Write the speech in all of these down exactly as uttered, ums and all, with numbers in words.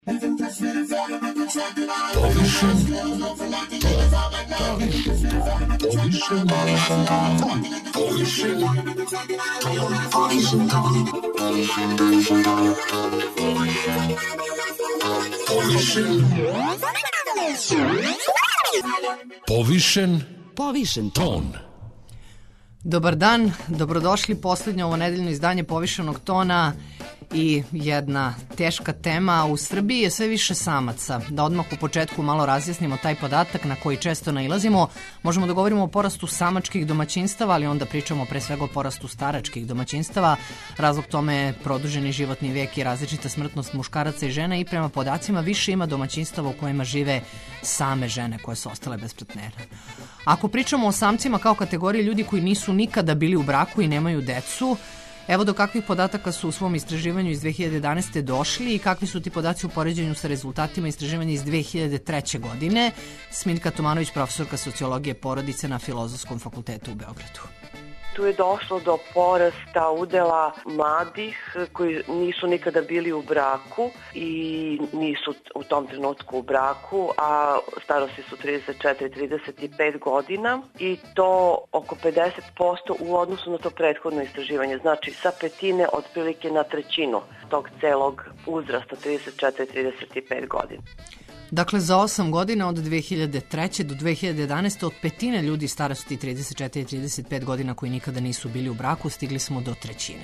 Povišen Povišen ton. Dobar dan, dobrodošli poslednje ovo nedeljno izdanje Povišenog tona i jedna teška tema. U Srbiji je sve više samaca. Da odmah u početku malo razjasnimo taj podatak na koji često nailazimo. Možemo da govorimo o porastu samačkih domaćinstava, ali onda pričamo pre svega o porastu staračkih domaćinstava. Razlog tome je produženi životni vek i različita smrtnost muškaraca i žena i prema podacima više ima domaćinstava u kojima žive same žene koje su ostale bez partnera. Ako pričamo o samcima kao kategoriji ljudi koji nisu nikada bili u braku i nemaju decu, evo do kakvih podataka su u svom istraživanju iz dve hiljade jedanaeste. došli i kakvi su ti podaci u poređenju sa rezultatima istraživanja iz dve hiljade treće. godine. Smiljka Tomanović, profesorka sociologije porodice na Filozofskom fakultetu u Beogradu. Tu je došlo do porasta udela mladih koji nisu nikada bili u braku i nisu u tom trenutku u braku, a starosti su trideset četiri do trideset pet godina i to oko pedeset posto u odnosu na to prethodno istraživanje. Znači sa petine otprilike na trećinu tog celog uzrasta trideset četiri do trideset pet godina. Dakle, za osam godina od dve hiljade treće. do dve hiljade jedanaeste. od petine ljudi starosti trideset četiri do trideset pet godina koji nikada nisu bili u braku stigli smo do trećine.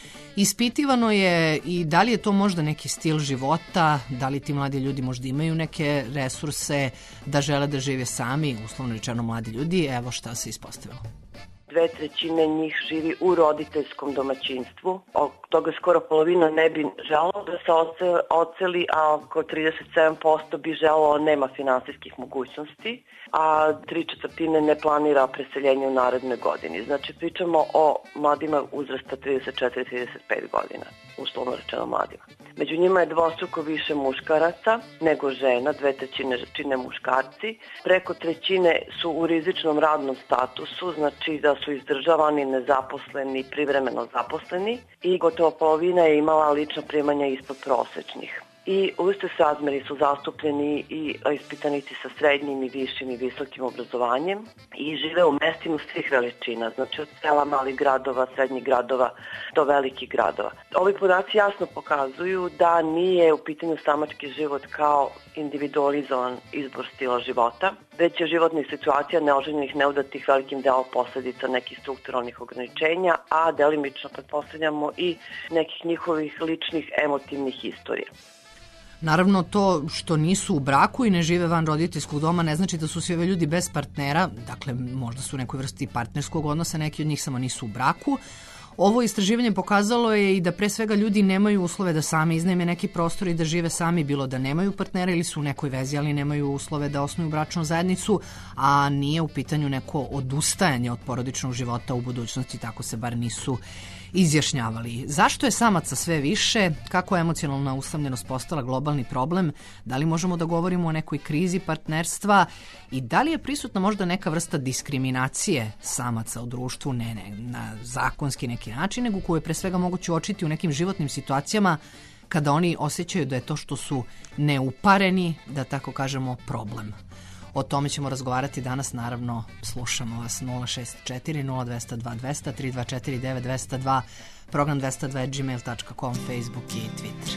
Ispitivano je i da li je to možda neki stil života, da li ti mladi ljudi možda imaju neke resurse da žele da žive sami, uslovno rečeno mladi ljudi, evo šta se ispostavilo. Dve trećine njih živi u roditeljskom domaćinstvu. Od toga skoro polovina ne bi želalo da se oceli, a oko trideset sedam posto bi želalo, nema finansijskih mogućnosti, a tri četvrtine ne planira preseljenje u narednoj godini. Znači pričamo o mladima uzrasta trideset četiri do trideset pet godina, uslovno rečeno mladima. Među njima je dvostruko više muškaraca nego žena, dve trećine čine muškarci. Preko trećine su u rizičnom radnom statusu, znači da su izdržavani, nezaposleni, privremeno zaposleni i gotovo polovina je imala lična primanja ispod prosečnih. I u istoj srazmeri su zastupljeni i ispitanici sa srednjim i višim i visokim obrazovanjem i žive u mestima svih veličina, znači od sela malih gradova, srednjih gradova do velikih gradova. Ovi podaci jasno pokazuju da nije u pitanju samački život kao individualizovan izbor stila života, već je životna situacija neoženjenih, neudatih velikim delom posledica nekih strukturalnih ograničenja, a delimično pretpostavljamo i nekih njihovih ličnih emotivnih istorija. Naravno, to što nisu u braku i ne žive van roditeljskog doma ne znači da su svi ovi ljudi bez partnera, dakle možda su u nekoj vrsti partnerskog odnosa, neki od njih samo nisu u braku. Ovo istraživanje pokazalo je i da pre svega ljudi nemaju uslove da sami iznajme neki prostor i da žive sami, bilo da nemaju partnera ili su u nekoj vezi, ali nemaju uslove da osnuju bračnu zajednicu, a nije u pitanju neko odustajanje od porodičnog života u budućnosti, tako se bar nisu izjašnjavali. Zašto je samaca sve više? Kako je emocionalna usamljenost postala globalni problem? Da li možemo da govorimo o nekoj krizi partnerstva? I da li je prisutna možda neka vrsta diskriminacije samaca u društvu? Ne, ne, na zakonski neki način, nego koju je pre svega moguće uočiti u nekim životnim situacijama kada oni osjećaju da je to što su neupareni, da tako kažemo, problem. O tome ćemo razgovarati danas, naravno slušamo vas nula šest četiri nula dva nula dva dva nula tri dva četiri devet dva nula dva, program dvesta dva gmail dot com, Facebook i Twitter.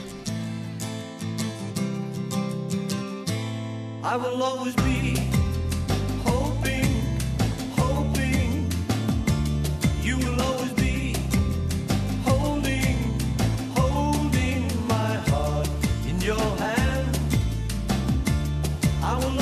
I will always be hoping, hoping you will always be holding, holding my heart in your hand. I will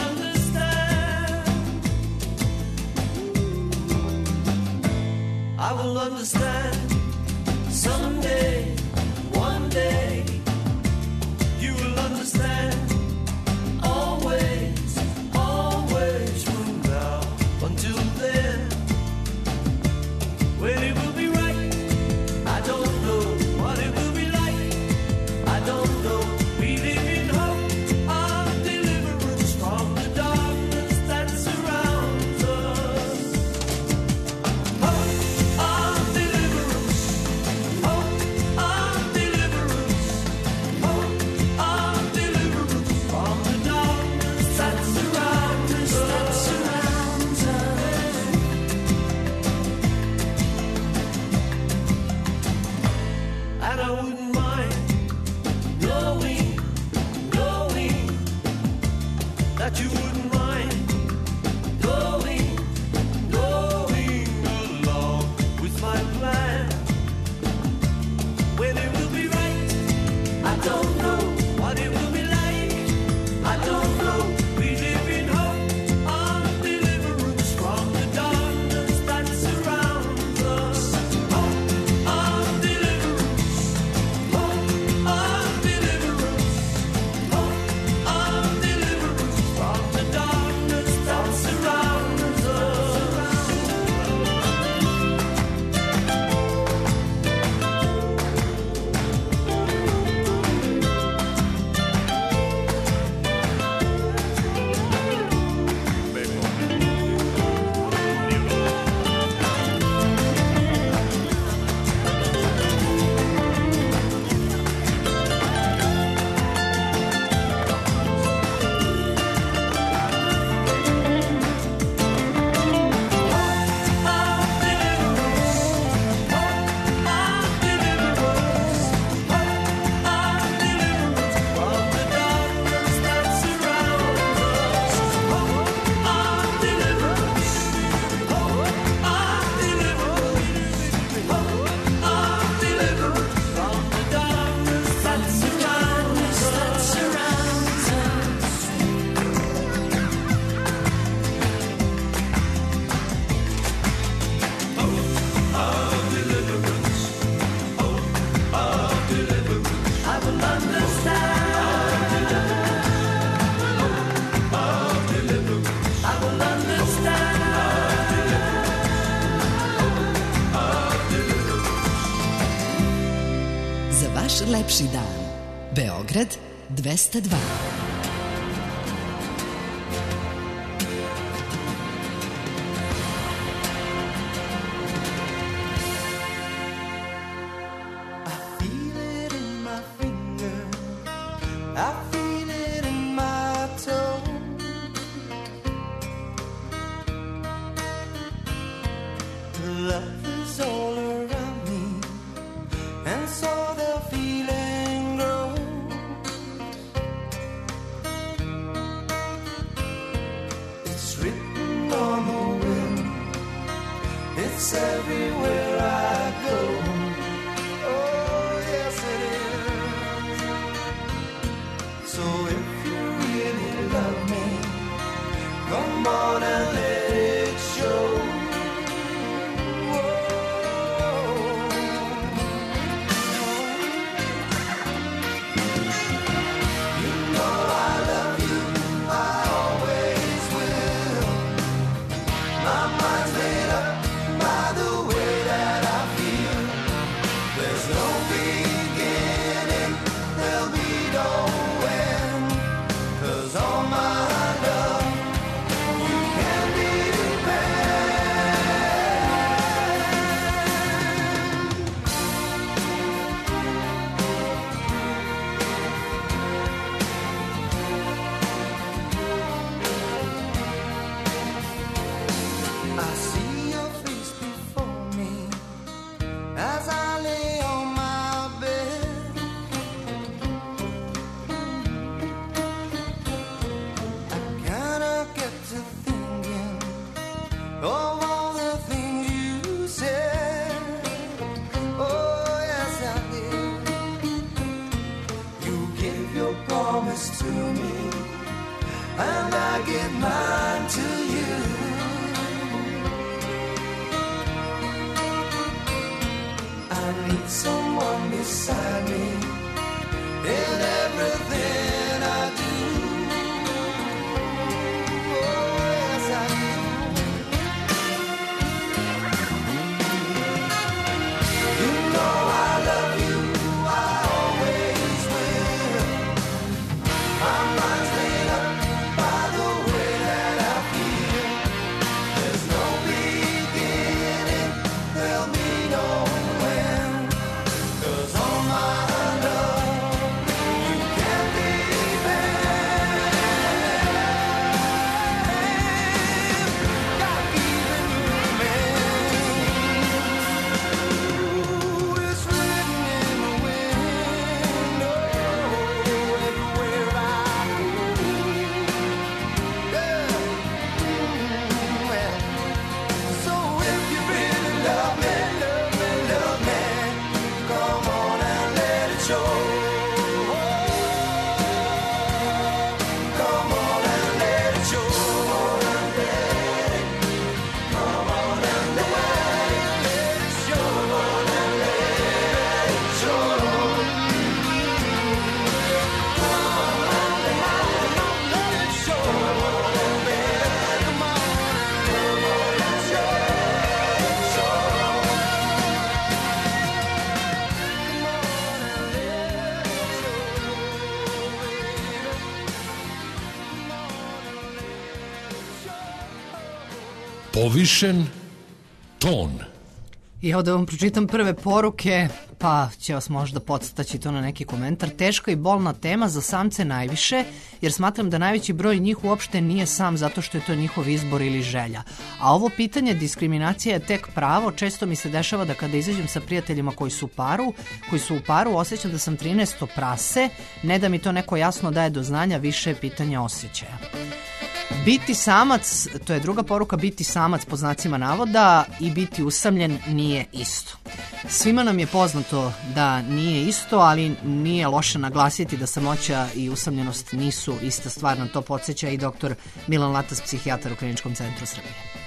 I will understand someday, one day, you will understand always, always from now until then. When it will be right, I don't know what it will be like, I don't know. We live in hope of deliverance from the darkness that surrounds us. Hope of deliverance, hope of deliverance, hope of deliverance. lepši dan. Beograd dvesta dva. Povišen ton. I evo da vam pročitam prve poruke, pa će vas možda podstaći to na neki komentar. Teška i bolna tema za samce najviše, jer smatram da najveći broj njih uopšte nije sam zato što je to njihov izbor ili želja. A ovo pitanje diskriminacija je tek pravo. Često mi se dešava da kada izađem sa prijateljima koji su u paru, koji su u paru, osjećam da sam trinaesto prase, ne da mi to neko jasno daje do znanja, više je pitanje osjećaja. Biti samac, to je druga poruka, biti samac po znacima navoda i biti usamljen nije isto. Svima nam je poznato da nije isto, ali nije loše naglasiti da samoća i usamljenost nisu ista stvar. Na to podsjeća i doktor Milan Latas, psihijatar u Kliničkom centru Srbije.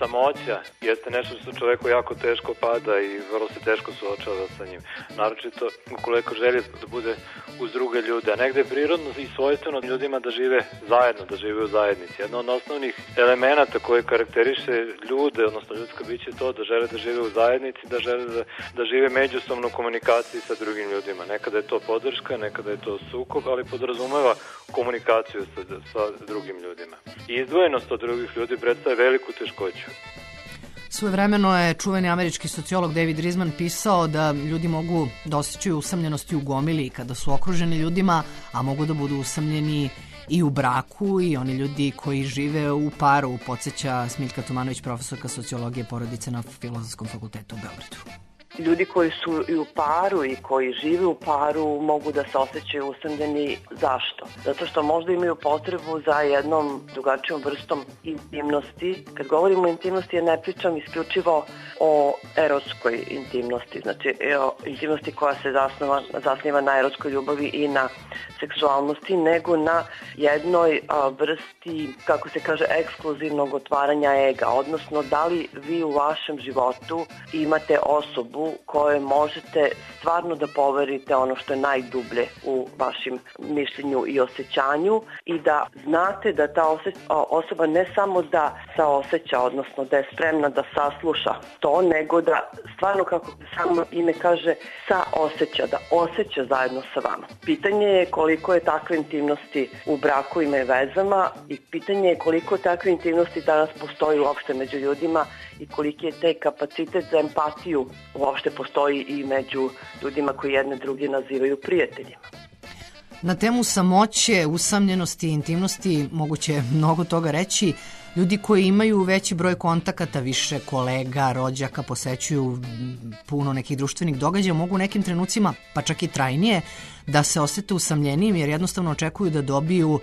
samoća jeste nešto što čoveku jako teško pada i vrlo se teško suočava sa njim. Naročito ukoliko želi da bude uz druge ljude, a negde je prirodno i svojstveno ljudima da žive zajedno, da žive u zajednici. Jedno od osnovnih elemenata koje karakteriše ljude, odnosno ljudsko biće je to da žele da žive u zajednici, da žele da, da žive međusobno u komunikaciji sa drugim ljudima. Nekada je to podrška, nekada je to sukob, ali podrazumeva komunikaciju sa, sa drugim ljudima. I izdvojenost od drugih ljudi predstavlja veliku teškoću. Svojevremeno je čuveni američki sociolog David Riesman pisao da ljudi mogu da osjećaju usamljenost i u gomili kada su okruženi ljudima, a mogu da budu usamljeni i u braku, i oni ljudi koji žive u paru, podsjeća Smiljka Tomanović, profesorka sociologije porodice na Filozofskom fakultetu u Beogradu. Ljudi koji su i u paru i koji žive u paru mogu da se osjećaju usamljeni. Zašto? Zato što možda imaju potrebu za jednom drugačijom vrstom intimnosti. Kad govorimo o intimnosti, ja ne pričam isključivo o erotskoj intimnosti, znači o intimnosti koja se zasnova, zasniva na erotskoj ljubavi i na seksualnosti, nego na jednoj a, vrsti, kako se kaže, ekskluzivnog otvaranja ega, odnosno da li vi u vašem životu imate osobu kojoj možete stvarno da poverite ono što je najdublje u vašim mišljenju i osjećanju i da znate da ta osoba ne samo da saoseća, odnosno da je spremna da sasluša to, nego da stvarno, kako samo ime kaže, saoseća, da osjeća zajedno sa vama. Pitanje je koliko je takve intimnosti u brakovima i vezama i pitanje je koliko takve intimnosti danas postoji uopšte među ljudima i koliki je taj kapacitet za empatiju uopšte postoji i među ljudima koji jedne druge nazivaju prijateljima. Na temu samoće, usamljenosti i intimnosti moguće je mnogo toga reći. Ljudi koji imaju veći broj kontakata, više kolega, rođaka, posećuju puno nekih društvenih događaja, mogu u nekim trenucima, pa čak i trajnije, da se osete usamljenijim jer jednostavno očekuju da dobiju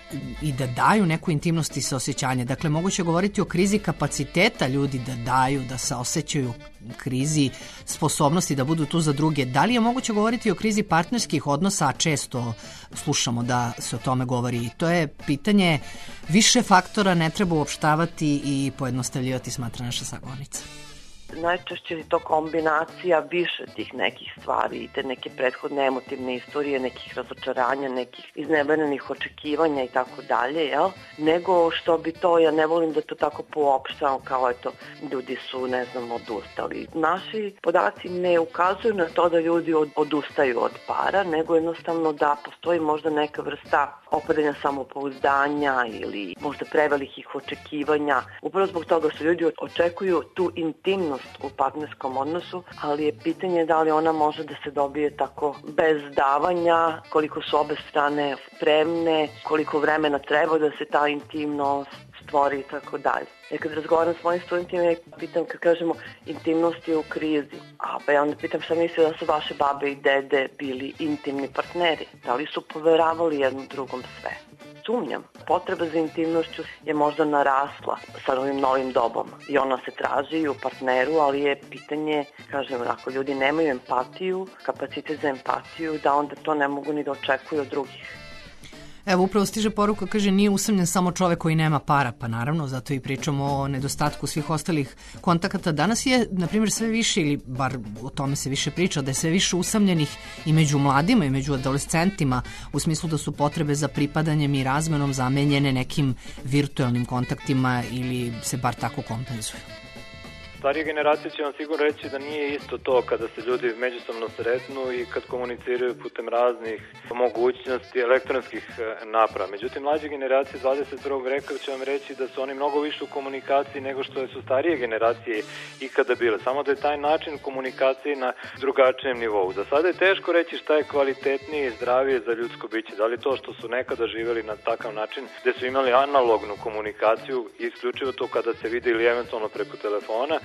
i da daju neku intimnost i saosjećanje. Dakle, moguće je govoriti o krizi kapaciteta ljudi da daju, da saosećaju, krizi sposobnosti da budu tu za druge. Da li je moguće govoriti o krizi partnerskih odnosa, a često slušamo da se o tome govori. I to je pitanje više faktora, ne treba uopštavati i pojednostavljivati, smatra naša sagovornica. Najčešće je to kombinacija više tih nekih stvari i te neke prethodne emotivne istorije, nekih razočaranja, nekih izneverenih očekivanja i tako dalje, jel? Nego što bi to, ja ne volim da to tako poopštamo kao eto, ljudi su, ne znam, odustali. Naši podaci ne ukazuju na to da ljudi od, odustaju od para, nego jednostavno da postoji možda neka vrsta opadanja samopouzdanja ili možda prevelikih očekivanja. Upravo zbog toga što ljudi očekuju tu intimnost u partnerskom odnosu, ali je pitanje da li ona može da se dobije tako bez davanja, koliko su obe strane spremne, koliko vremena treba da se ta intimnost stvori i tako dalje. Ja kad razgovaram s mojim studentima, ja pitam, kad kažemo intimnost je u krizi, a pa ja onda pitam šta misle da su vaše babe i dede bili intimni partneri, da li su poveravali jednom drugom sve. Sumnjam. Potreba za intimnošću je možda narasla sa ovim novim dobom i ona se traži i u partneru, ali je pitanje, kažem, ako ljudi nemaju empatiju, kapacitet za empatiju, da onda to ne mogu ni da očekuju od drugih. Evo, upravo stiže poruka, kaže, nije usamljen samo čovek koji nema para, pa naravno, zato i pričamo o nedostatku svih ostalih kontakata. Danas je, na primjer, sve više, ili bar o tome se više priča, da je sve više usamljenih i među mladima i među adolescentima, u smislu da su potrebe za pripadanjem i razmenom zamenjene nekim virtualnim kontaktima ili se bar tako kompenzuju. Starije generacije će vam sigurno reći da nije isto to kada se ljudi međusobno sretnu i kad komuniciraju putem raznih mogućnosti elektronskih naprava. Međutim, mlađe generacije dvadeset prvog veka će vam reći da su oni mnogo više u komunikaciji nego što su starije generacije ikada bile. Samo da je taj način komunikacije na drugačijem nivou. Za sada je teško reći šta je kvalitetnije i zdravije za ljudsko biće. Da li to što su nekada živjeli na takav način gde su imali analognu komunikaciju i isključivo to kada se vide ili eventualno preko telefona,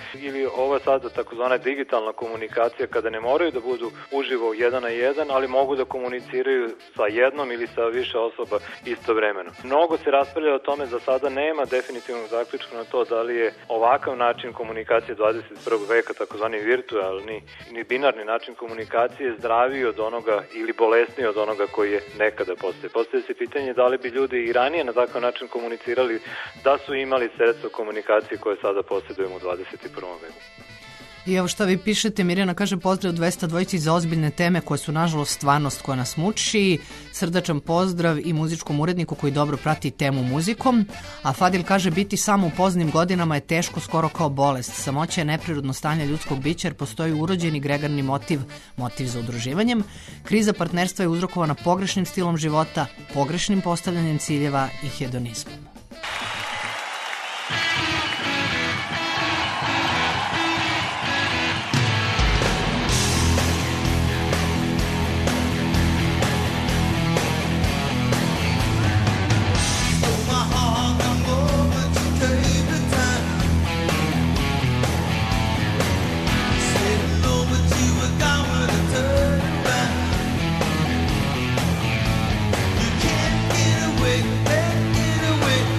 ili ova sada takozvana digitalna komunikacija kada ne moraju da budu uživo jedan na jedan, ali mogu da komuniciraju sa jednom ili sa više osoba istovremeno. Mnogo se raspravlja o tome, za sada nema definitivnog zaključka na to da li je ovakav način komunikacije dvadeset prvog veka, takozvani virtualni ni binarni način komunikacije, zdraviji od onoga ili bolesniji od onoga koji je nekada postoje. Postoje se pitanje da li bi ljudi i ranije na takav način komunicirali da su imali sredstvo komunikacije koje sada posjedujemo u dvadeset prvom veku. I evo šta vi pišete, Mirjana kaže pozdrav dvesta dvojici za ozbiljne teme koje su nažalost stvarnost koja nas muči, srdačan pozdrav i muzičkom uredniku koji dobro prati temu muzikom, a Fadil kaže biti samo u poznim godinama je teško skoro kao bolest, samoća je neprirodno stanje ljudskog bića jer postoji urođeni gregarni motiv, motiv za udruživanjem, kriza partnerstva je uzrokovana pogrešnim stilom života, pogrešnim postavljanjem ciljeva i hedonizmom. Get away,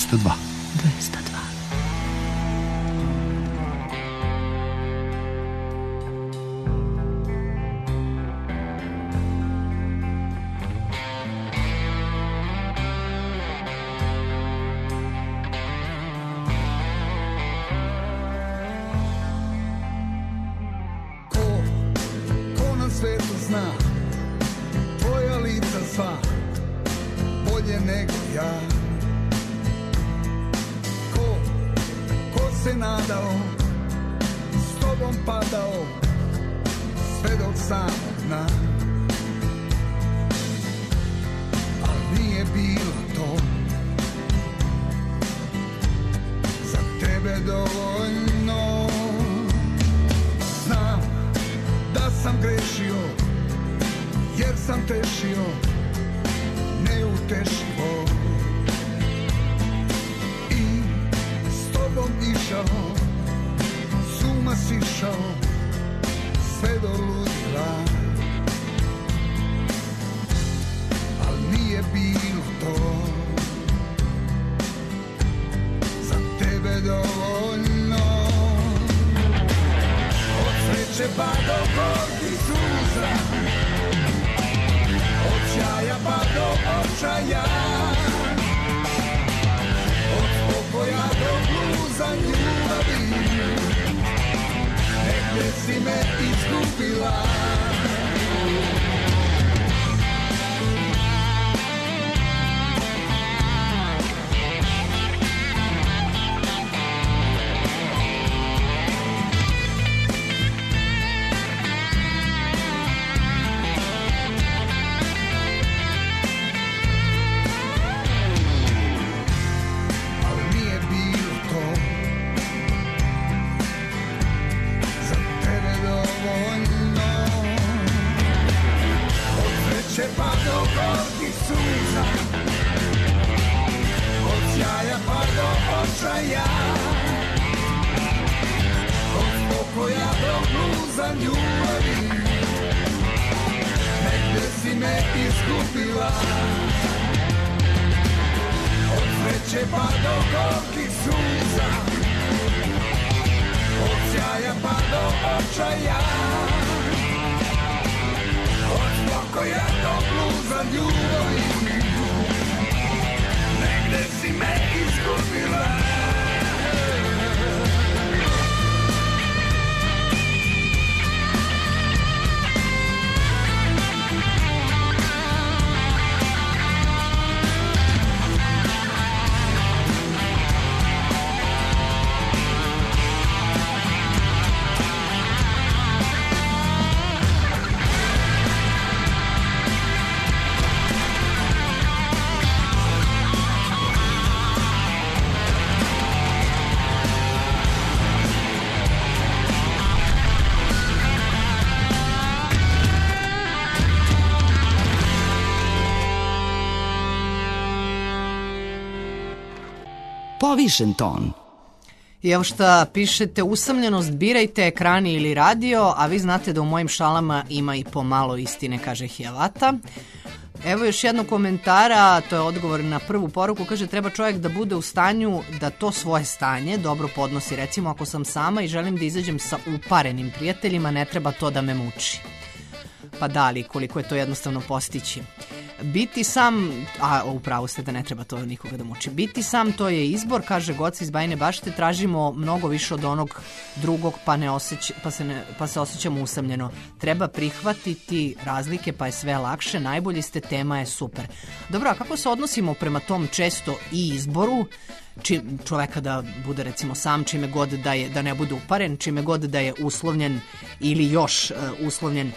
dvesta dva. dvesta dva. Ko, ko na svetu zna tvoja lica sva bolje nego ja? Ko, ko se nadao s tobom padao sve do samog dna? Al nije bilo to za tebe dovoljno. Znam da sam grešio jer sam tešio neutešivo i s tobom išao, s uma sišao sve do ludila. Al nije bilo to za tebe dovoljno. Od sreće pa do gorkih suza, od sjaja pa do očaja, od pokoja do bluza ljubavi, negdje si me izgubila. Pa do gorkih suza, od sjaja pa do očaja, od pokoja do bluza ljubavi, negdje si me izgubila. Od sreće pa do gorkih suza, od sjaja pa do očaja, pokoja do bluza ljubavi, negdje si me izgubila. Povišen ton. I evo šta pišete, usamljenost birajte ekrani ili radio, a vi znate da u mojim šalama ima i pomalo istine, kaže Hijavata. Evo još jednog komentara, to je odgovor na prvu poruku, kaže treba čovjek da bude u stanju da to svoje stanje dobro podnosi. Recimo ako sam sama i želim da izađem sa uparenim prijateljima, ne treba to da me muči. Pa da, ali koliko je to jednostavno postići. Biti sam, a upravo ste da ne treba to nikoga da muči, biti sam to je izbor, kaže Goca iz Bajine Bašte, tražimo mnogo više od onog drugog pa, ne osjeć, pa, se ne, pa se osjećamo usamljeno. Treba prihvatiti razlike pa je sve lakše, najbolji ste, tema je super. Dobro, a kako se odnosimo prema tom često i izboru, čim čoveka da bude recimo sam, čime god da je, da ne bude uparen, čime god da je uslovljen ili još uh, uslovljen.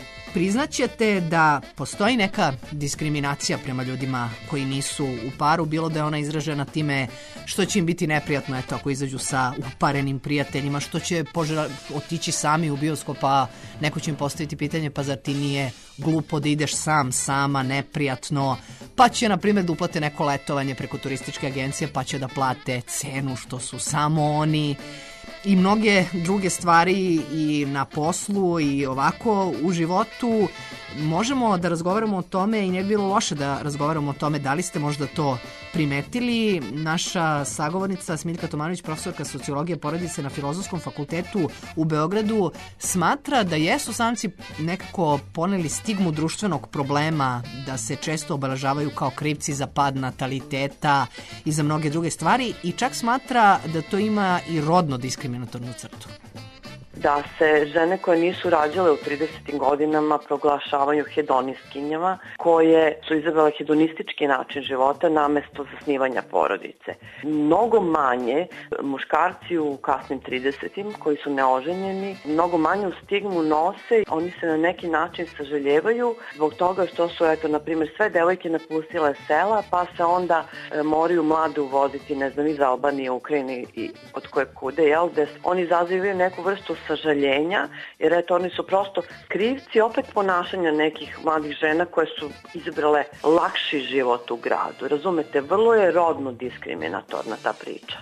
Priznaćete da postoji neka diskriminacija prema ljudima koji nisu u paru, bilo da je ona izražena time što će im biti neprijatno eto, ako izađu sa uparenim prijateljima, što će požela, otići sami u bioskop, a neko će im postaviti pitanje pa zar ti nije glupo da ideš sam, sama, neprijatno, pa će na primjer da uplate neko letovanje preko turističke agencije pa će da plate cenu što su samo oni. i mnoge druge stvari i na poslu i ovako u životu. Možemo da razgovaramo o tome i ne bi bilo loše da razgovaramo o tome da li ste možda to primetili. Naša sagovornica Smiljka Tomanović, profesorka sociologije porodice na Filozofskom fakultetu u Beogradu, smatra da jesu samci nekako poneli stigmu društvenog problema, da se često obeležavaju kao krivci za pad nataliteta i za mnoge druge stvari, i čak smatra da to ima i rodno diskriminatornu crtu. Da se žene koje nisu rađale u tridesetim godinama proglašavaju hedonistkinjama, koje su izabrale hedonistički način života namesto zasnivanja porodice. Mnogo manje muškarci u kasnim tridesetim koji su neoženjeni, mnogo manje u stigmu nose, oni se na neki način sažaljevaju zbog toga što su, eto, na primjer, sve devojke napustile sela, pa se onda e, moraju mlade uvoditi, ne znam, iz Albanije, Ukrajine i od koje kude, jel, da oni izazivaju neku vrstu sažaljenja, jer eto, oni su prosto krivci opet ponašanja nekih mladih žena koje su izabrale lakši život u gradu. Razumete, vrlo je rodno diskriminatorna ta priča.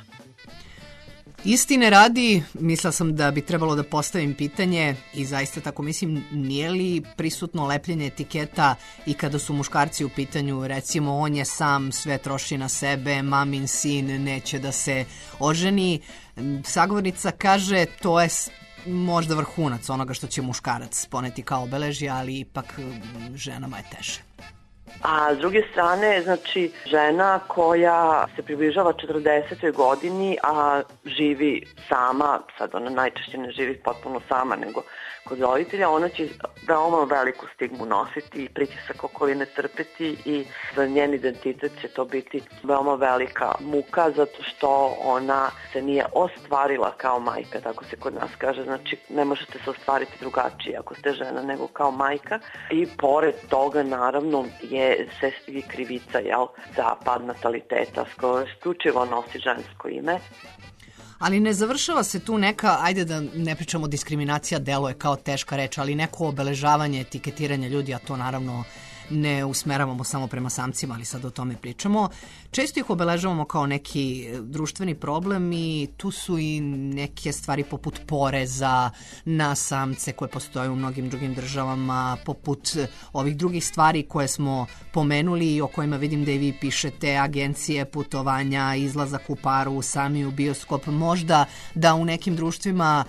Istine radi, mislila sam da bi trebalo da postavim pitanje i zaista tako mislim, nije li prisutno lepljenje etiketa i kada su muškarci u pitanju, recimo on je sam, sve troši na sebe, mamin sin neće da se oženi. Sagovornica kaže to je možda vrhunac onoga što će muškarac poneti kao obeležje, ali ipak ženama je teže. A s druge strane, znači, žena koja se približava četrdesetoj godini, a živi sama, sad ona najčešće ne živi potpuno sama, nego kod roditelja, ona će veoma veliku stigmu nositi i pritisak okoline trpeti i za njen identitet će to biti veoma velika muka zato što ona se nije ostvarila kao majka, tako se kod nas kaže, znači ne možete se ostvariti drugačije ako ste žena nego kao majka i pored toga naravno je sve i krivica, jel, za pad nataliteta, skoro isključivo nosi žensko ime. Ali ne završava se tu neka, ajde da ne pričamo diskriminacija, deluje kao teška reč, ali neko obeležavanje, etiketiranje ljudi, a to naravno ne usmeravamo samo prema samcima, ali sad o tome pričamo. Često ih obeležavamo kao neki društveni problem i tu su i neke stvari poput poreza na samce koje postoje u mnogim drugim državama, poput ovih drugih stvari koje smo pomenuli i o kojima vidim da i vi pišete, agencije, putovanja, izlazak u paru, sami u bioskop. Možda da u nekim društvima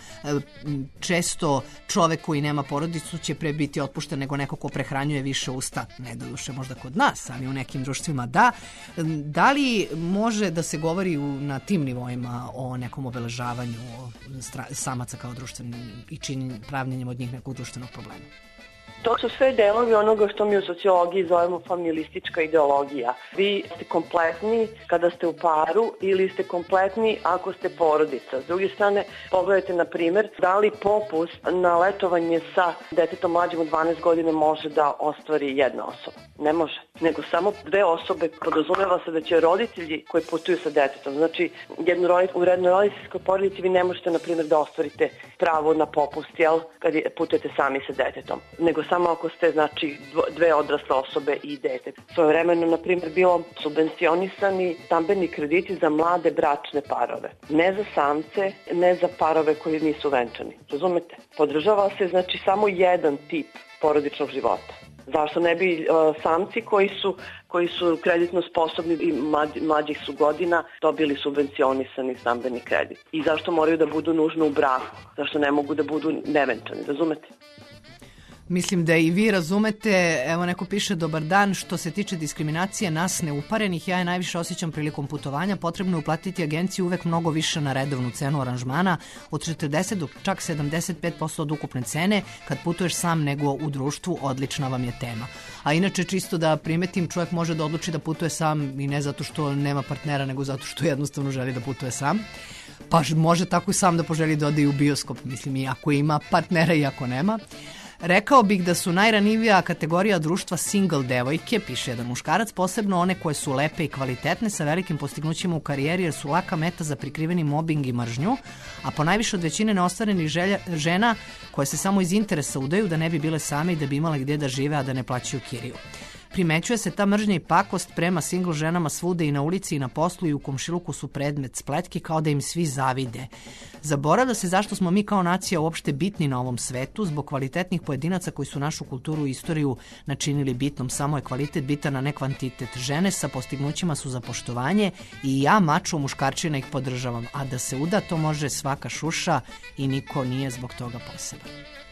često čovek koji nema porodicu će pre biti otpušten nego neko ko prehranjuje više usta. Ne da duše možda kod nas, ali u nekim društvima da. Da li može da se govori u, na tim nivoima o nekom obeležavanju samaca kao društvenim i činjenjem, pravljenjem od njih nekog društvenog problema? To su sve delovi onoga što mi u sociologiji zovemo familistička ideologija. Vi ste kompletni kada ste u paru ili ste kompletni ako ste porodica. S druge strane, pogledajte na primjer da li popust na letovanje sa detetom mlađim od dvanaest godina može da ostvari jedna osoba. Ne može, nego samo dve osobe. Podrazumeva se da će roditelji koji putuju sa detetom, znači jedno roditelj, u jednoroditeljskoj porodici vi ne možete na primjer da ostvarite pravo na popust, jel, kad putujete sami sa detetom, nego samo ako ste, znači, dve odrasle osobe i dete. Svojevremeno, na primjer, bilo subvencionisani stambeni krediti za mlade bračne parove. Ne za samce, ne za parove koji nisu venčani. Razumete? Podržava se, znači, samo jedan tip porodičnog života. Zašto ne bi uh, samci koji su, koji su kreditno sposobni i mlađ, mlađih su godina dobili subvencionisani stambeni kredit? I zašto moraju da budu nužno u braku? Zašto ne mogu da budu nevenčani? Razumete? Mislim da i vi razumete, evo neko piše dobar dan, što se tiče diskriminacije nas neuparenih, ja je najviše osjećam prilikom putovanja, potrebno je uplatiti agenciji uvek mnogo više na redovnu cenu aranžmana, od četrdeset do čak sedamdeset pet posto od ukupne cene, kad putuješ sam nego u društvu, odlična vam je tema. A inače čisto da primetim, čovjek može da odluči da putuje sam i ne zato što nema partnera, nego zato što jednostavno želi da putuje sam. Pa može tako i sam da poželi da ode i u bioskop, mislim, i ako ima partnera i ako nema. Rekao bih da su najranjivija kategorija društva single devojke, piše jedan muškarac, posebno one koje su lepe i kvalitetne sa velikim postignućima u karijeri jer su laka meta za prikriveni mobbing i mržnju, a po najviše od većine neostvarenih želja, žena koje se samo iz interesa udaju da ne bi bile same i da bi imale gdje da žive, a da ne plaćaju kiriju. Primećuje se ta mržnja i pakost prema single ženama svuda i na ulici i na poslu i u komšiluku su predmet spletki kao da im svi zavide. Zaboravlja se zašto smo mi kao nacija uopšte bitni na ovom svetu, zbog kvalitetnih pojedinaca koji su našu kulturu i istoriju načinili bitnom. Samo je kvalitet bitan, a ne kvantitet. Žene sa postignućima su za poštovanje i ja, mačo muškarčina, ih podržavam. A da se uda, to može svaka šuša i niko nije zbog toga poseban.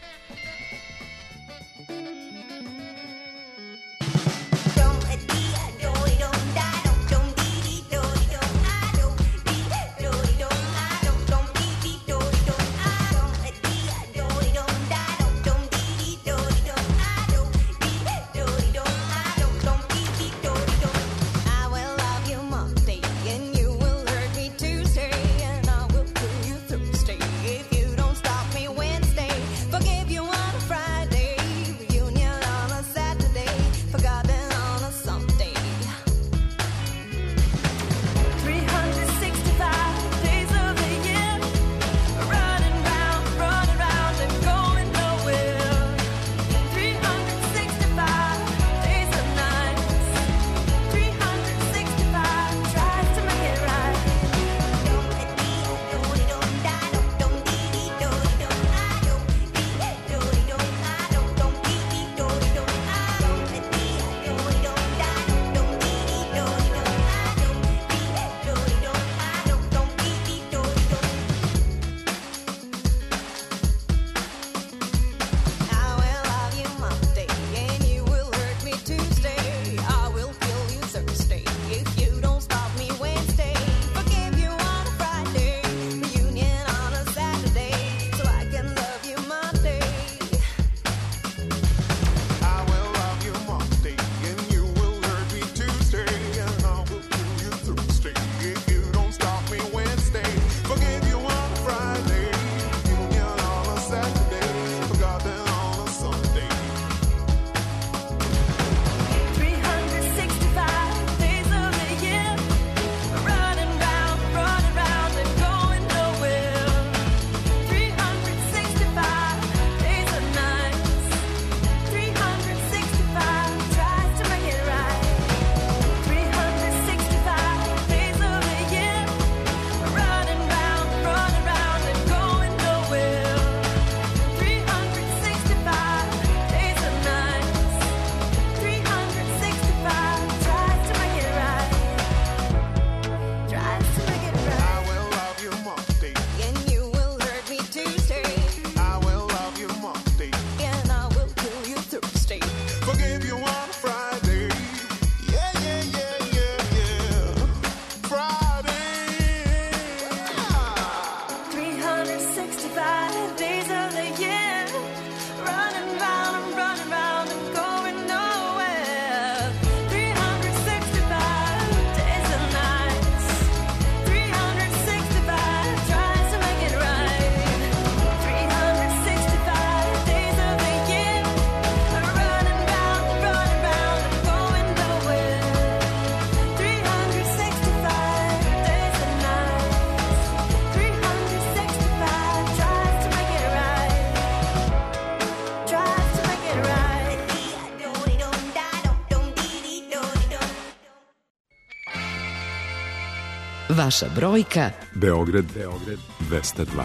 Vaša brojka Beograd, Beograd dvesta dva.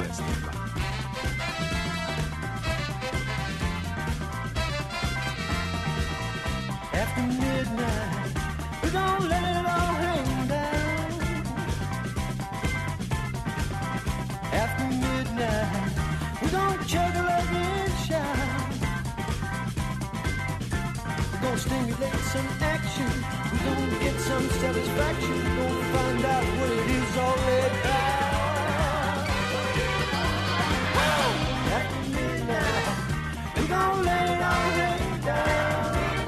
After midnight, we gon' let it all hang down. After midnight, we gon' juggle and shout. We gon' stimulate some action. We gon' get some satisfaction. We gon' find out what it is all about. After midnight, we gon' let it all hang down.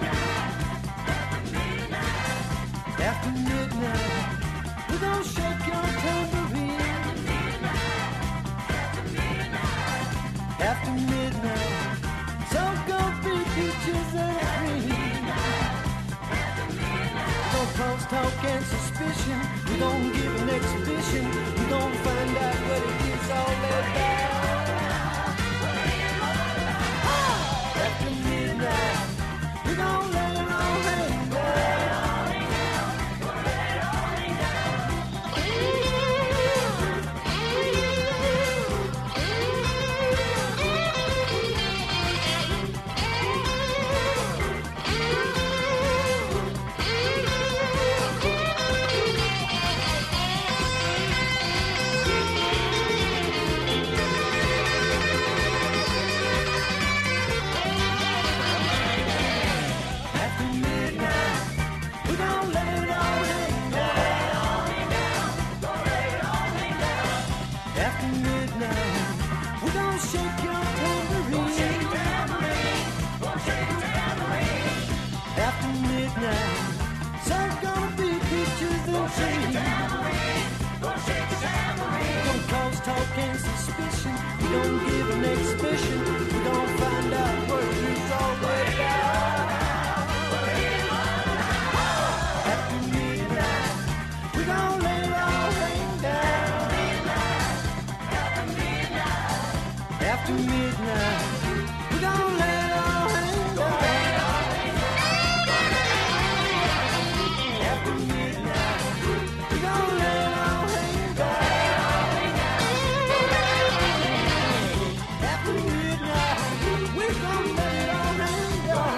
After midnight, we gon' shake your tambourine. After midnight, so go be peaches and cream. We gon' cause talk and suspicion. We gon' give an exhibition. We gon' find out what it is all about. After midnight, we gon' let it all hang. and suspicion. We don't give an exhibition. We don't find out what it's all about. After midnight, we gon' let it all hang down. After midnight, we gon' let it all hang down. After midnight, we gon' let it all hang down. After midnight, we gon' let it all hang down.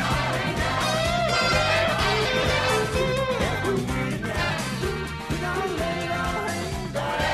After midnight, we gon' let it all hang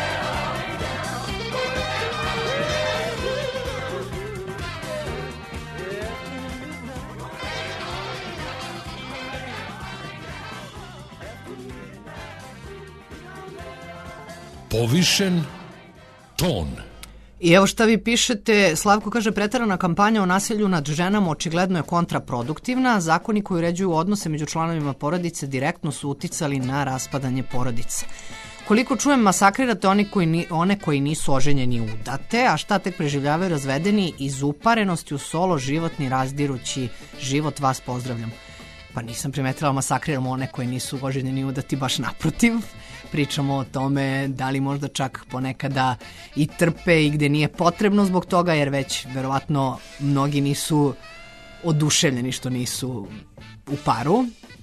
Povišen ton. I evo šta vi pišete, Slavko kaže preterana kampanja o nasilju nad ženama očigledno je kontraproduktivna, zakoni koji uređuju odnose među članovima porodice direktno su uticali na raspadanje porodice. Koliko čujem, masakrirate oni koji ni, one koji nisu oženjeni udate, a šta tek preživljavaju razvedeni iz uparenosti u solo životni razdirući život, vas pozdravljam. Pa nisam primetila, masakriramo one koji nisu oženjeni udati, baš naprotiv. Pričamo o tome da li možda čak ponekada i trpe i gde nije potrebno zbog toga, jer već verovatno mnogi nisu oduševljeni što nisu u paru,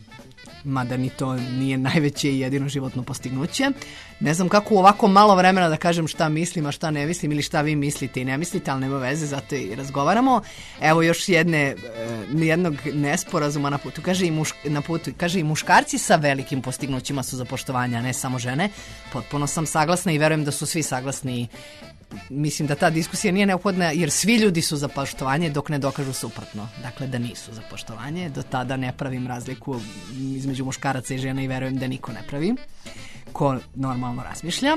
mada ni to nije najveće i jedino životno postignuće. Ne znam kako u ovako malo vremena da kažem šta mislim, a šta ne mislim ili šta vi mislite i ne mislite, ali nema veze, zato i razgovaramo. Evo još jedne, jednog nesporazuma na putu. Kaže i, muš, na putu. Kaže i muškarci sa velikim postignućima su za poštovanje, a ne samo žene. Potpuno sam saglasna i verujem da su svi saglasni. Mislim da ta diskusija nije neophodna jer svi ljudi su za poštovanje dok ne dokažu suprotno. Dakle, da nisu za poštovanje. Do tada ne pravim razliku između muškaraca i žena i verujem da niko ne pravi ko normalno razmišlja.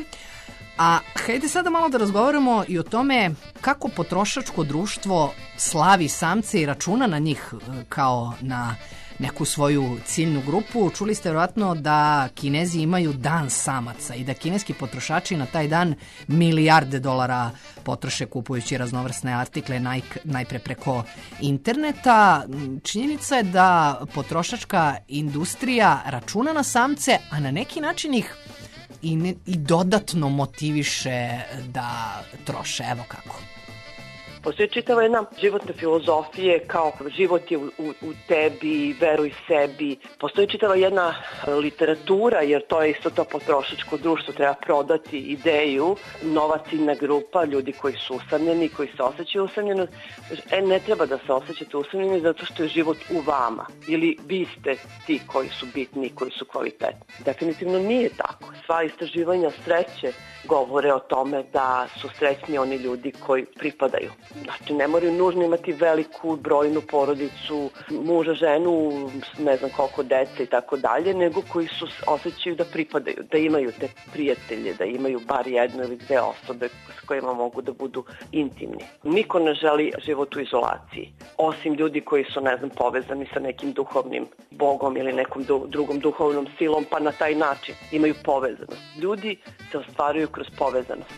A hajde sada malo da razgovaramo i o tome kako potrošačko društvo slavi samce i računa na njih kao na neku svoju ciljnu grupu. Čuli ste vjerojatno da Kinezi imaju dan samaca i da kineski potrošači na taj dan milijarde dolara potroše kupujući raznovrsne artikle naj, najpre preko interneta. Činjenica je da potrošačka industrija računa na samce, a na neki način ih i, ne, i dodatno motiviše da troše. Evo kako. Postoji čitava jedna životna filozofije kao život je u, u, u tebi, veruj sebi. Postoji čitava jedna literatura, jer to je isto to potrošačko društvo, treba prodati ideju, nova ciljna grupa, ljudi koji su usamljeni, koji se osjećaju usamljeno. E, ne treba da se osjećate usamljeni zato što je život u vama. Ili vi ste ti koji su bitni, koji su kvalitetni. Definitivno nije tako. Sva istraživanja sreće govore o tome da su srećni oni ljudi koji pripadaju. Znači, ne moraju nužno imati veliku brojnu porodicu, muža, ženu, ne znam koliko dece i tako dalje, nego koji su osjećaju da pripadaju, da imaju te prijatelje, da imaju bar jednu ili dve osobe s kojima mogu da budu intimni. Niko ne želi život u izolaciji, osim ljudi koji su, ne znam, povezani sa nekim duhovnim bogom ili nekom du- drugom duhovnom silom, pa na taj način imaju povezanost. Ljudi se ostvaruju kroz povezanost.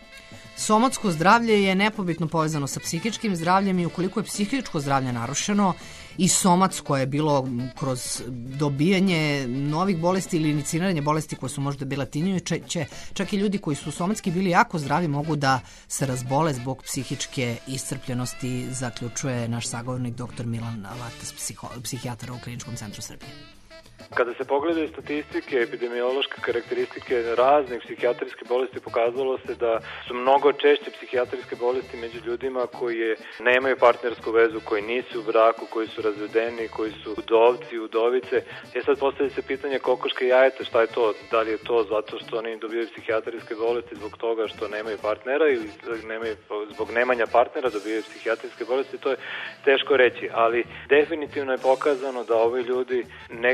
Somatsko zdravlje je nepobitno povezano sa psihičkim zdravljem i ukoliko je psihičko zdravlje narušeno i somatsko je bilo kroz dobijanje novih bolesti ili iniciranje bolesti koje su možda bile tinjuće, čak i ljudi koji su somatski bili jako zdravi mogu da se razbole zbog psihičke iscrpljenosti, zaključuje naš sagovornik doktor Milan Latas, psiho- psihijatar u Kliničkom centru Srbije. Kada se pogledaju statistike, epidemiološke karakteristike raznih psihijatrijske bolesti, pokazalo se da su mnogo češće psihijatrijske bolesti među ljudima koji nemaju partnersku vezu, koji nisu u braku, koji su razvedeni, koji su udovci, udovice. E sad postavlja se pitanje kokoške i jajeta, šta je to? Da li je to zato što oni dobijaju psihijatrijske bolesti zbog toga što nemaju partnera ili nemaju, zbog nemanja partnera dobijaju psihijatrijske bolesti? To je teško reći, ali definitivno je pokazano da ovi ljudi negde više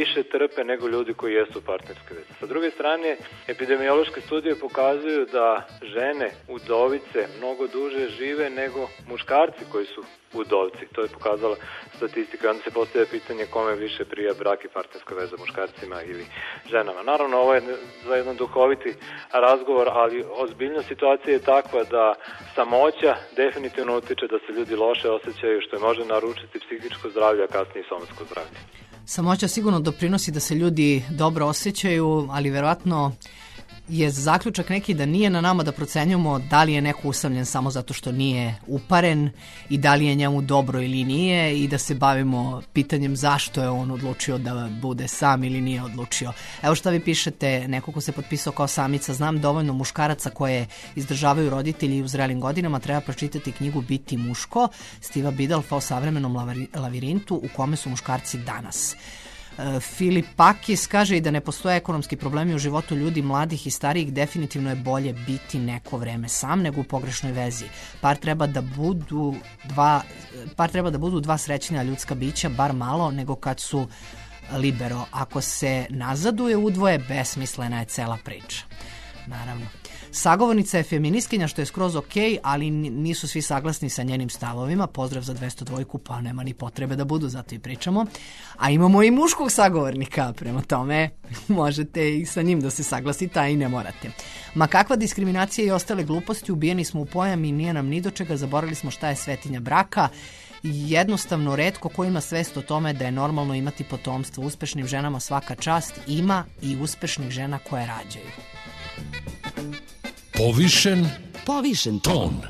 više trpe nego ljudi koji jesu u partnerskoj vezi. Sa druge strane, epidemiološke studije pokazuju da žene udovice mnogo duže žive nego muškarci koji su udovci. To je pokazala statistika. Onda se postavlja pitanje kome više prija brak i partnerska veza, muškarcima ili ženama. Naravno, ovo je za jedan duhoviti razgovor, ali ozbiljna situacija je takva da samoća definitivno utiče da se ljudi loše osjećaju, što je može naručiti psihičko zdravlje, a kasnije i somatsko zdravlje. Samoća sigurno doprinosi da se ljudi dobro osjećaju, ali verovatno je zaključak neki da nije na nama da procenjujemo da li je neko usamljen samo zato što nije uparen i da li je njemu dobro ili nije i da se bavimo pitanjem zašto je on odlučio da bude sam ili nije odlučio. Evo šta vi pišete, neko ko se potpisao kao samica, znam dovoljno muškaraca koje izdržavaju roditelji u zrelim godinama, treba pročitati knjigu Biti muško, Stiva Bidalfa o savremenom lavirintu u kome su muškarci danas. Filip Pakis kaže i da ne postoje ekonomski problemi u životu ljudi mladih i starijih, definitivno je bolje biti neko vreme sam nego u pogrešnoj vezi. Par treba da budu dva, par treba da budu dva srećnija ljudska bića, bar malo, nego kad su libero. Ako se nazaduje udvoje, besmislena je cela priča. Naravno. Sagovornica je feministkinja, što je skroz ok, ali nisu svi saglasni sa njenim stavovima. Pozdrav za dvesta dva, pa nema ni potrebe da budu, zato i pričamo. A imamo i muškog sagovornika, prema tome možete i sa njim da se saglasite, a i ne morate. Ma kakva diskriminacija i ostale gluposti, ubijeni smo u pojam i nije nam ni do čega, zaboravili smo šta je svetinja braka. Jednostavno, retko ko ima svest o tome da je normalno imati potomstvo. Uspešnim ženama svaka čast, ima i uspešnih žena koje rađaju. Povišen Povišen ton. ton.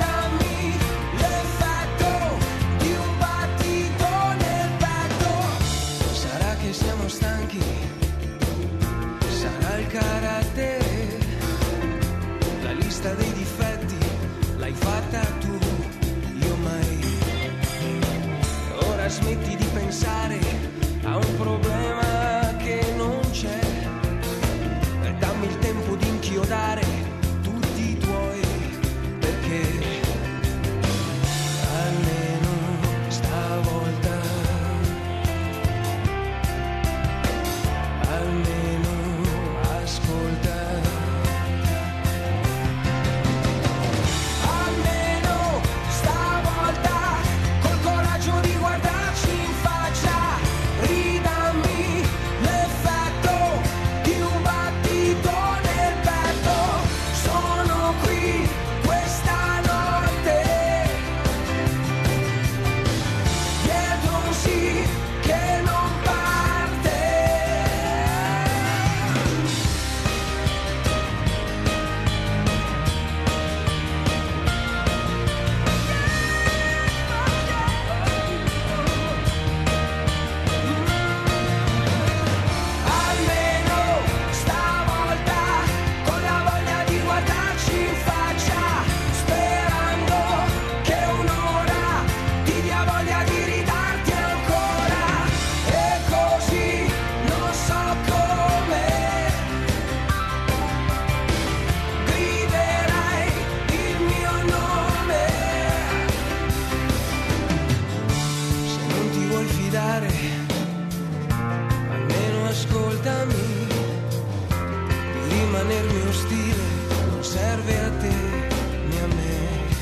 L'effetto di un battito nel petto stile non serve a te né a me.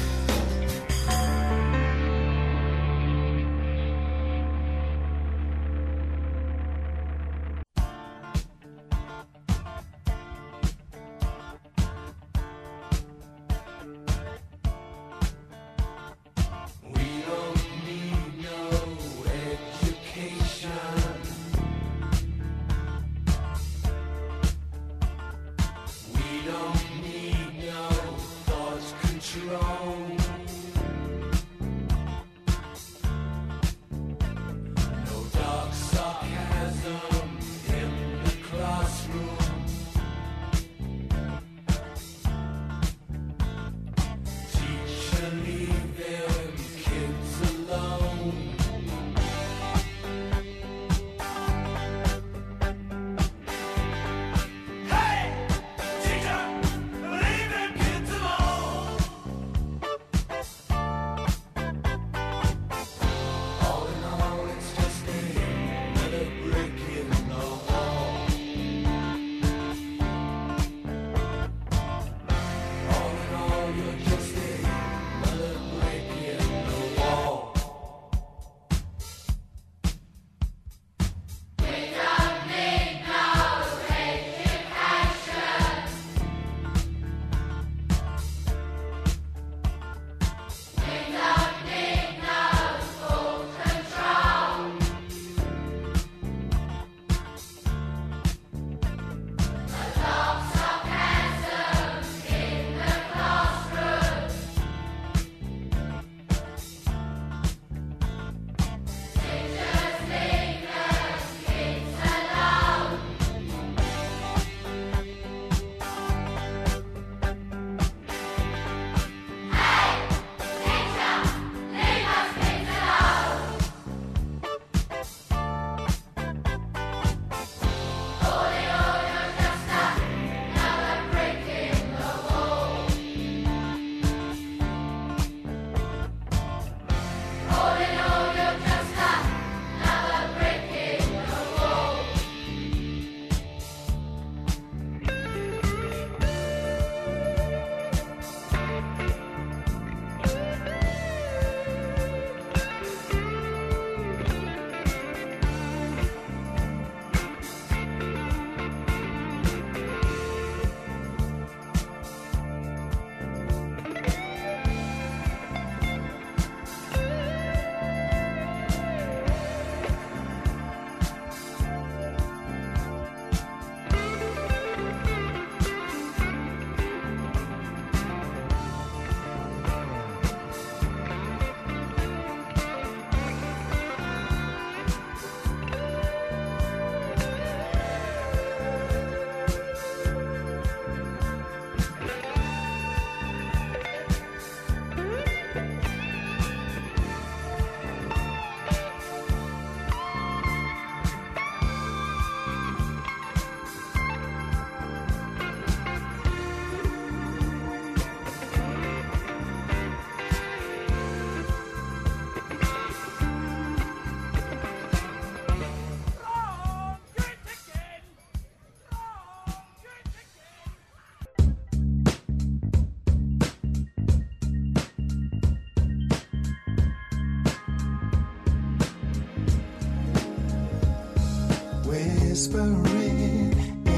whispering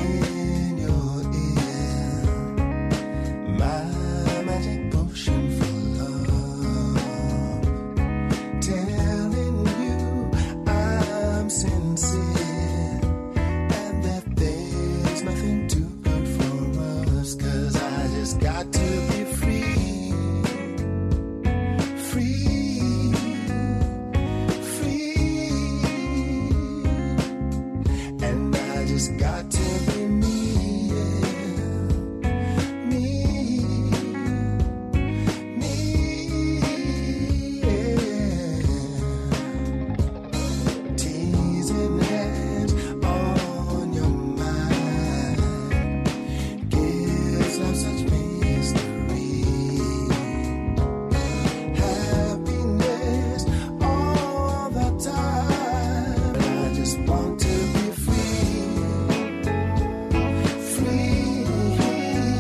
in your ear, my magic potion for love, telling you I'm sincere and that there's nothing too good for us, 'cause I just got to be free, free, free, and I just got to be me, yeah. me, me, yeah. Teasing hands on your mind gives love such mystery, happiness all the time. I just want to be free, free, free.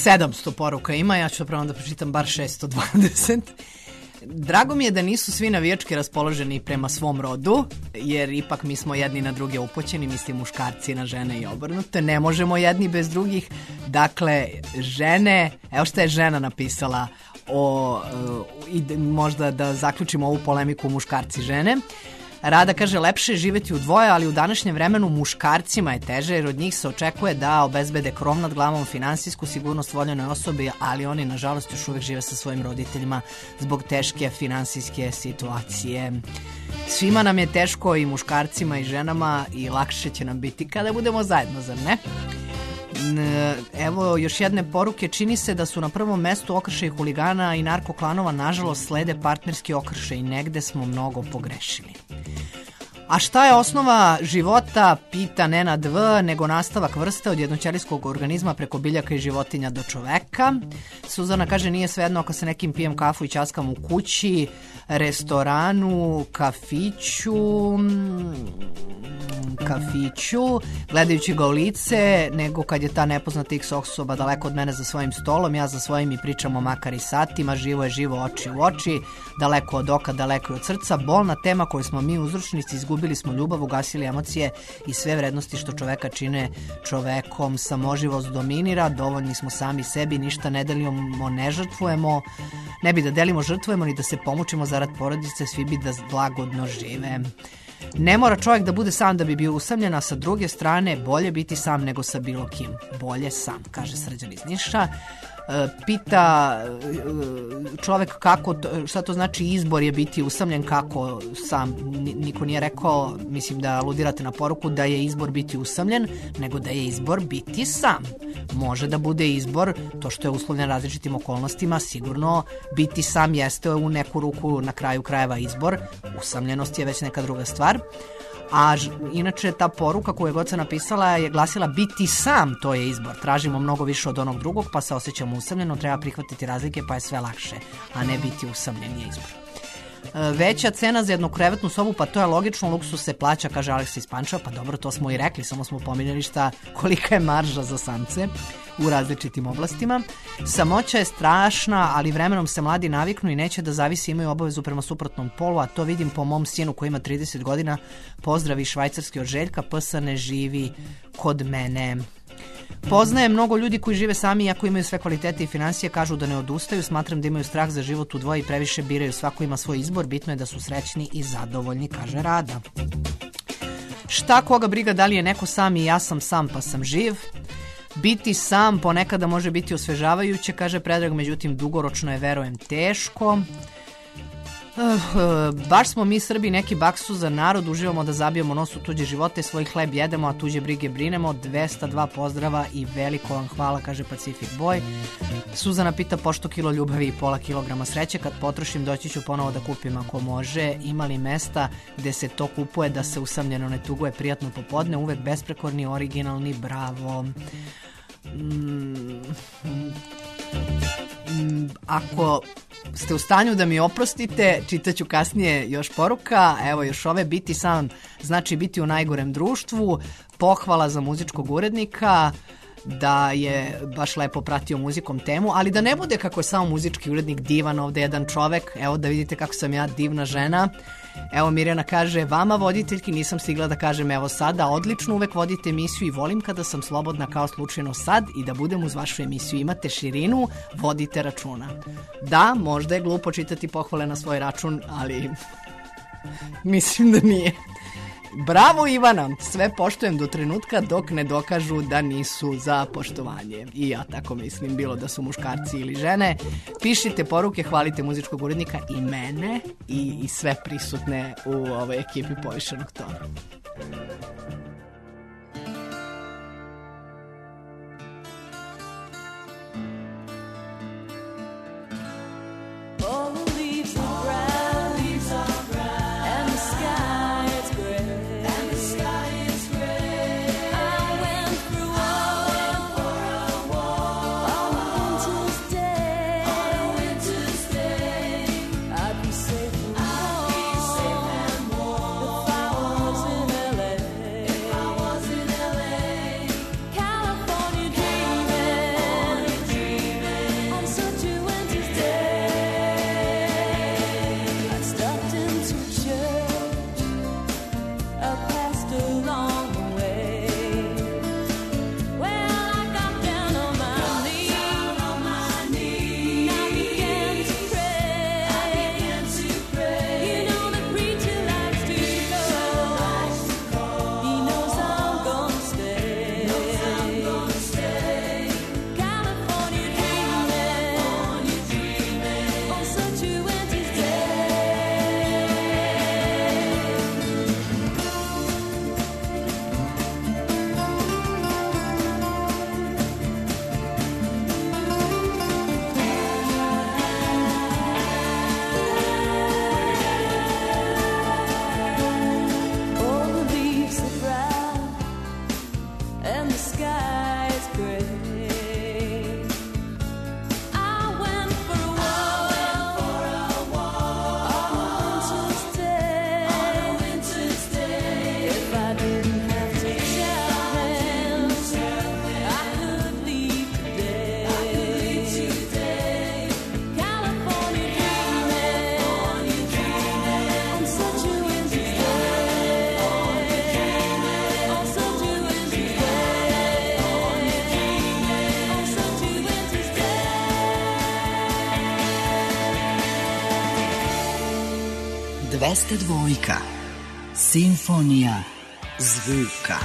sedamsto poruka ima, ja ću pravo da pročitam bar šesto dvadeset. Drago mi je da nisu svi navijački raspoloženi prema svom rodu, jer ipak mi smo jedni na druge upoćeni, mislim muškarci na žene i obrnuto. Ne možemo jedni bez drugih. Dakle, žene, evo šta je žena napisala o, i možda da zaključimo ovu polemiku muškarci žene. Rada kaže, lepše je živeti u dvoje, ali u današnjem vremenu muškarcima je teže, jer od njih se očekuje da obezbede krov nad glavom, finansijsku sigurnost voljenoj osobi, ali oni nažalost još uvijek žive sa svojim roditeljima zbog teške finansijske situacije. Svima nam je teško, i muškarcima i ženama, i lakše će nam biti kada budemo zajedno, zar ne? Evo još jedne poruke. Čini se da su na prvom mestu okršaj huligana i narkoklanova, nažalost slede partnerski okršaj i negde smo mnogo pogrešili. A šta je osnova života, pita Nenad V, nego nastavak vrste od jednoćelijskog organizma preko biljaka i životinja do čoveka. Suzana kaže, nije svejedno ako se nekim pijem kafu i ćaskam u kući, restoranu, kafiću, kafiću, gledajući ga u lice, nego kad je ta nepoznata X osoba daleko od mene za svojim stolom, ja za svojim i pričamo makar i satima, živo je živo, oči u oči, daleko od oka, daleko od srca, bolna tema koju smo mi uzročnici, izgubili smo ljubav, ugasili emocije i sve vrednosti što čoveka čine čovekom, samoživost dominira, dovoljni smo sami sebi, ništa ne delimo, ne žrtvujemo, ne bi da delimo, žrtvujemo, ni da se pomučimo zarad porodice, svi bi da lagodno žive. Ne mora čovjek da bude sam da bi bio usamljen, a sa druge strane bolje biti sam nego sa bilo kim. Bolje sam, kaže Srđan iz Niša. Pita čovjek kako, šta to znači izbor je biti usamljen, kako sam, niko nije rekao, mislim da aludirate na poruku da je izbor biti usamljen, nego da je izbor biti sam. Može da bude izbor, to što je uslovljen različitim okolnostima, sigurno biti sam jeste u neku ruku na kraju krajeva izbor, usamljenost je već neka druga stvar. A inače ta poruka koju je Goca napisala je glasila biti sam, to je izbor. Tražimo mnogo više od onog drugog pa se osjećamo usamljeno, treba prihvatiti razlike pa je sve lakše, a ne biti usamljen je izbor. Veća cena za jednu krevetnu sobu, pa to je logično, luksus se plaća, kaže Aleksa iz Pančeva. Pa dobro, to smo i rekli, samo smo pominjali šta, kolika je marža za samce u različitim oblastima. Samoća je strašna, ali vremenom se mladi naviknu i neće da zavisi, imaju obavezu prema suprotnom polu, a to vidim po mom sinu koji ima trideset godina. Pozdravi švajcarski od Željka, P S ne živi kod mene. Poznaje mnogo ljudi koji žive sami, iako imaju sve kvalitete i financije, kažu da ne odustaju, smatram da imaju strah za život u dvoje i previše biraju, svako ima svoj izbor, bitno je da su srećni i zadovoljni, kaže Rada. Šta koga briga da li je neko sam i ja sam sam pa sam živ. Biti sam ponekada može biti osvežavajuće, kaže Predrag, međutim dugoročno je, verujem, teško. Uh, baš smo mi Srbi neki baksu za narod, uživamo da zabijamo nos u tuđe živote, svoj hleb jedemo, a tuđe brige brinemo. Dvesta dva pozdrava i veliko vam hvala, kaže Pacific Boy. Suzana pita pošto kilo ljubavi i pola kilograma sreće, kad potrošim doći ću ponovo da kupim ako može. Ima li mesta gde se to kupuje da se usamljeno ne tuguje, prijatno popodne, uvek besprekorni, originalni, bravo. Mm, mm, ako ste u stanju da mi oprostite, čitaću kasnije još poruka. Evo još ove, biti sam znači biti u najgorem društvu, pohvala za muzičkog urednika, da je baš lepo pratio muzikom temu, ali da ne bude kako je samo muzički urednik divan, ovde jedan čovek, evo da vidite kako sam ja divna žena. Evo Mirjana kaže, vama voditeljki nisam stigla da kažem evo sada, odlično uvek vodite emisiju i volim kada sam slobodna kao slučajno sad i da budem uz vašu emisiju, imate širinu, vodite računa. Da, možda je glupo čitati pohvale na svoj račun, ali mislim da nije. Bravo Ivana, sve poštujem do trenutka dok ne dokažu da nisu za poštovanje. I ja tako mislim, bilo da su muškarci ili žene. Pišite poruke, hvalite muzičkog urednika i mene i, i sve prisutne u ovoj ekipi Povišenog tona. I'd be safe and warm if I was in L A. dvesta dva. Simfonija zvuka.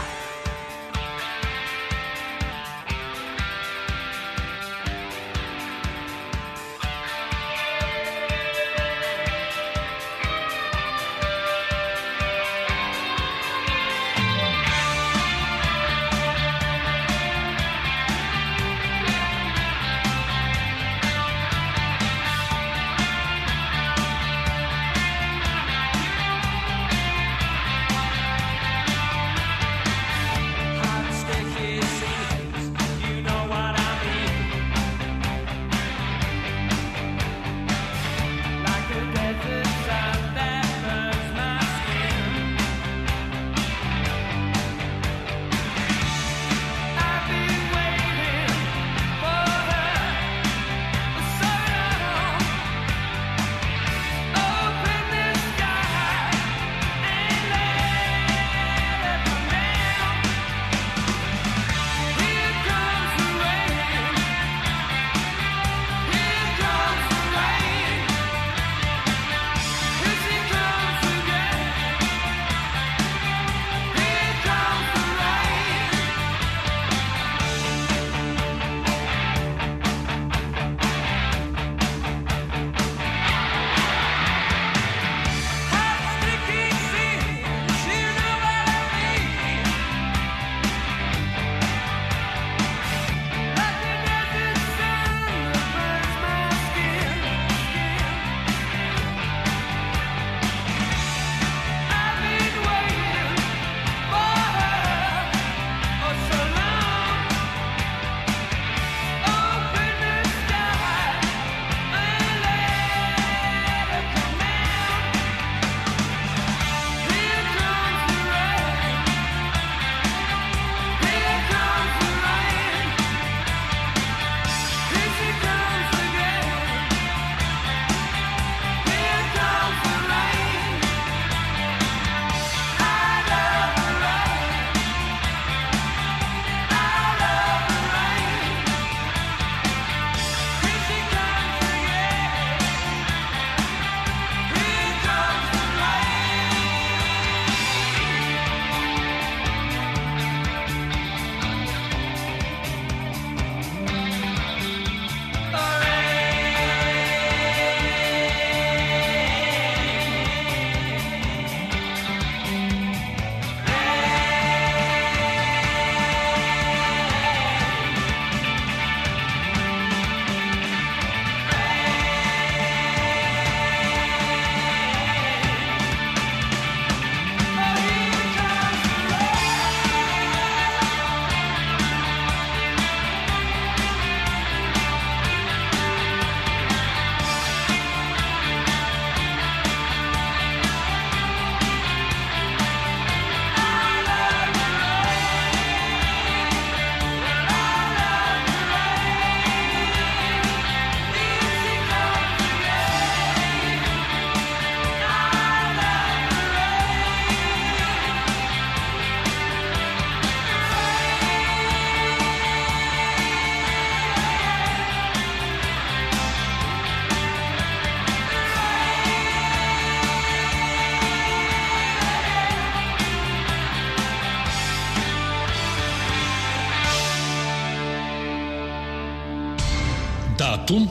Datum.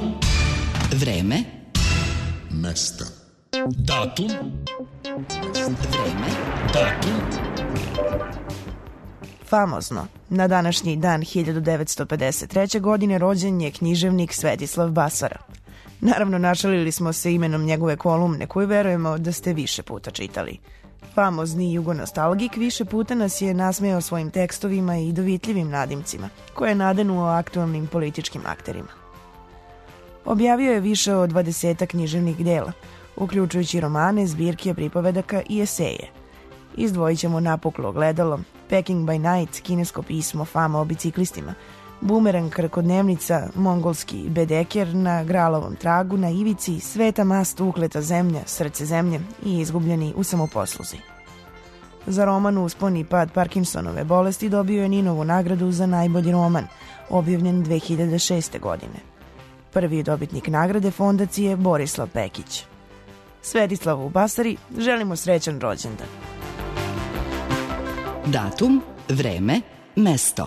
Vreme. Mesta. Datum. Vreme. Datum. Famozno, na današnji dan hiljadu devetsto pedeset treće. godine rođen je književnik Svetislav Basara. Naravno, našalili smo se imenom njegove kolumne koju verujemo da ste više puta čitali. Famozni jugonostalgik više puta nas je nasmejao svojim tekstovima i dovitljivim nadimcima, koje je nadenuo aktualnim političkim akterima. Objavio je više od dvadesetak književnih dela, uključujući romane, zbirke pripovedaka i eseje. Izdvojit ćemo Napuklo ogledalo, Peking by Night, kinesko pismo, Fama o biciklistima, Bumerang, Krkodnevnica, mongolski Bedeker, Na Gralovom tragu, Na ivici, Sveta mast, Ukleta zemlja, Srce zemlje i Izgubljeni u samoposluzi. Za roman Uspon i pad Parkinsonove bolesti dobio je Ninovu nagradu za najbolji roman, objavljen dve hiljade šeste. godine. Prvi dobitnik nagrade fondacije Borislav Pekić. Svetislavu u Basari želimo srećan rođendan. Datum, vreme, mesto.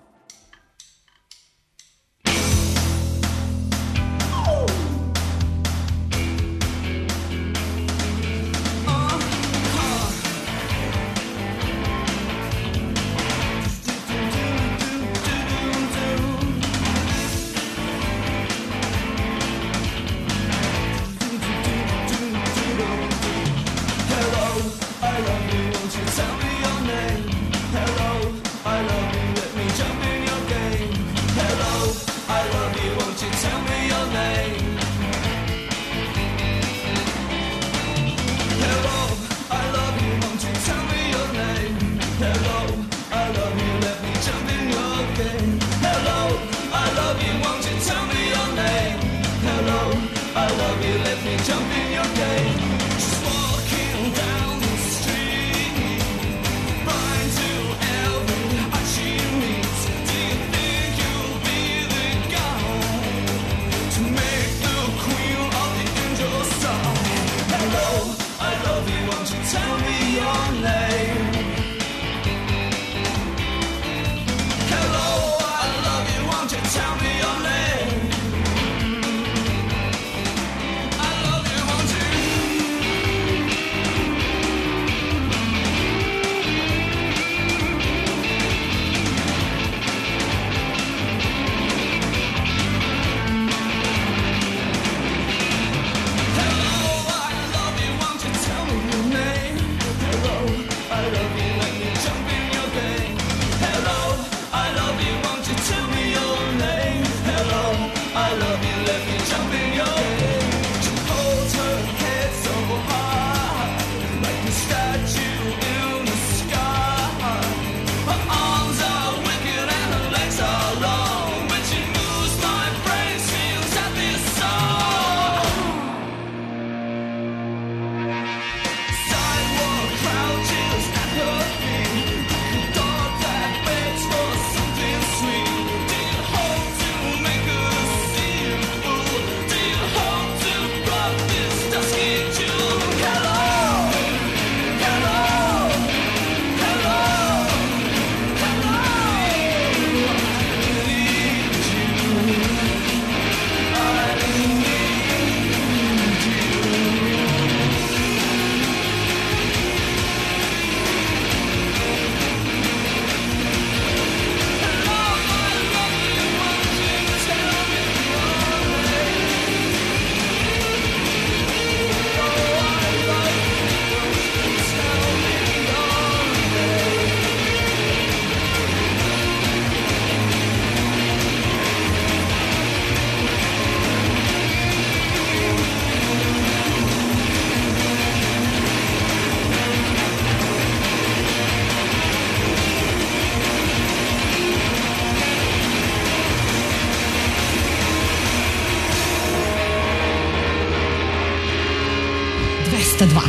dvesta dva.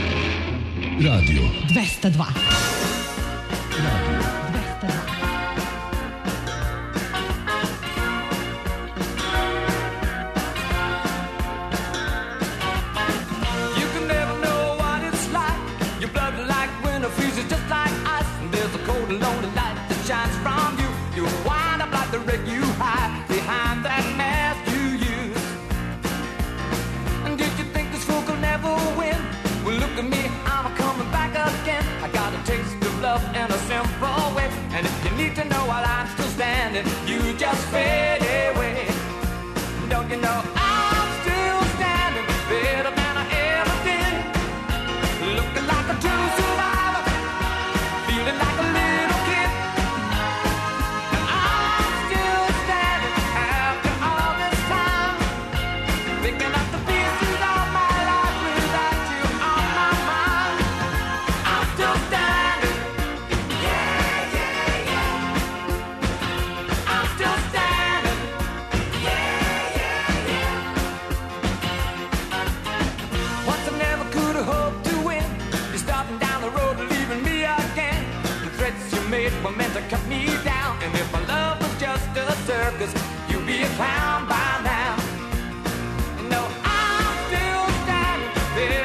Radio. dvesta dva. Radio. dvesta dva. You can never know what it's like. Your blood like winter freezes just like ice. And there's a cold and lonely light that shines from you. You wind up like the wreck you hide behind that mask you use. And did you think this fool could never win? Well, look at me, I'm coming back again. I got a taste of love in a simple way. And if you need to know while I'm still standing, you just fade away. Don't you know I'm still standing better than I ever did? Looking like a true survivor, feeling like a little kid. And I'm still standing after all this time, picking up the pieces of my life without you on my mind. I'm still standing, yeah, yeah, yeah. I'm still standing, yeah, yeah, yeah. Once I never could have hoped to win. You're starting down the road, leaving me again. The threats you made were meant to cut me down. And if my love was just a circus, you'd be a clown by now. No, I'm still standing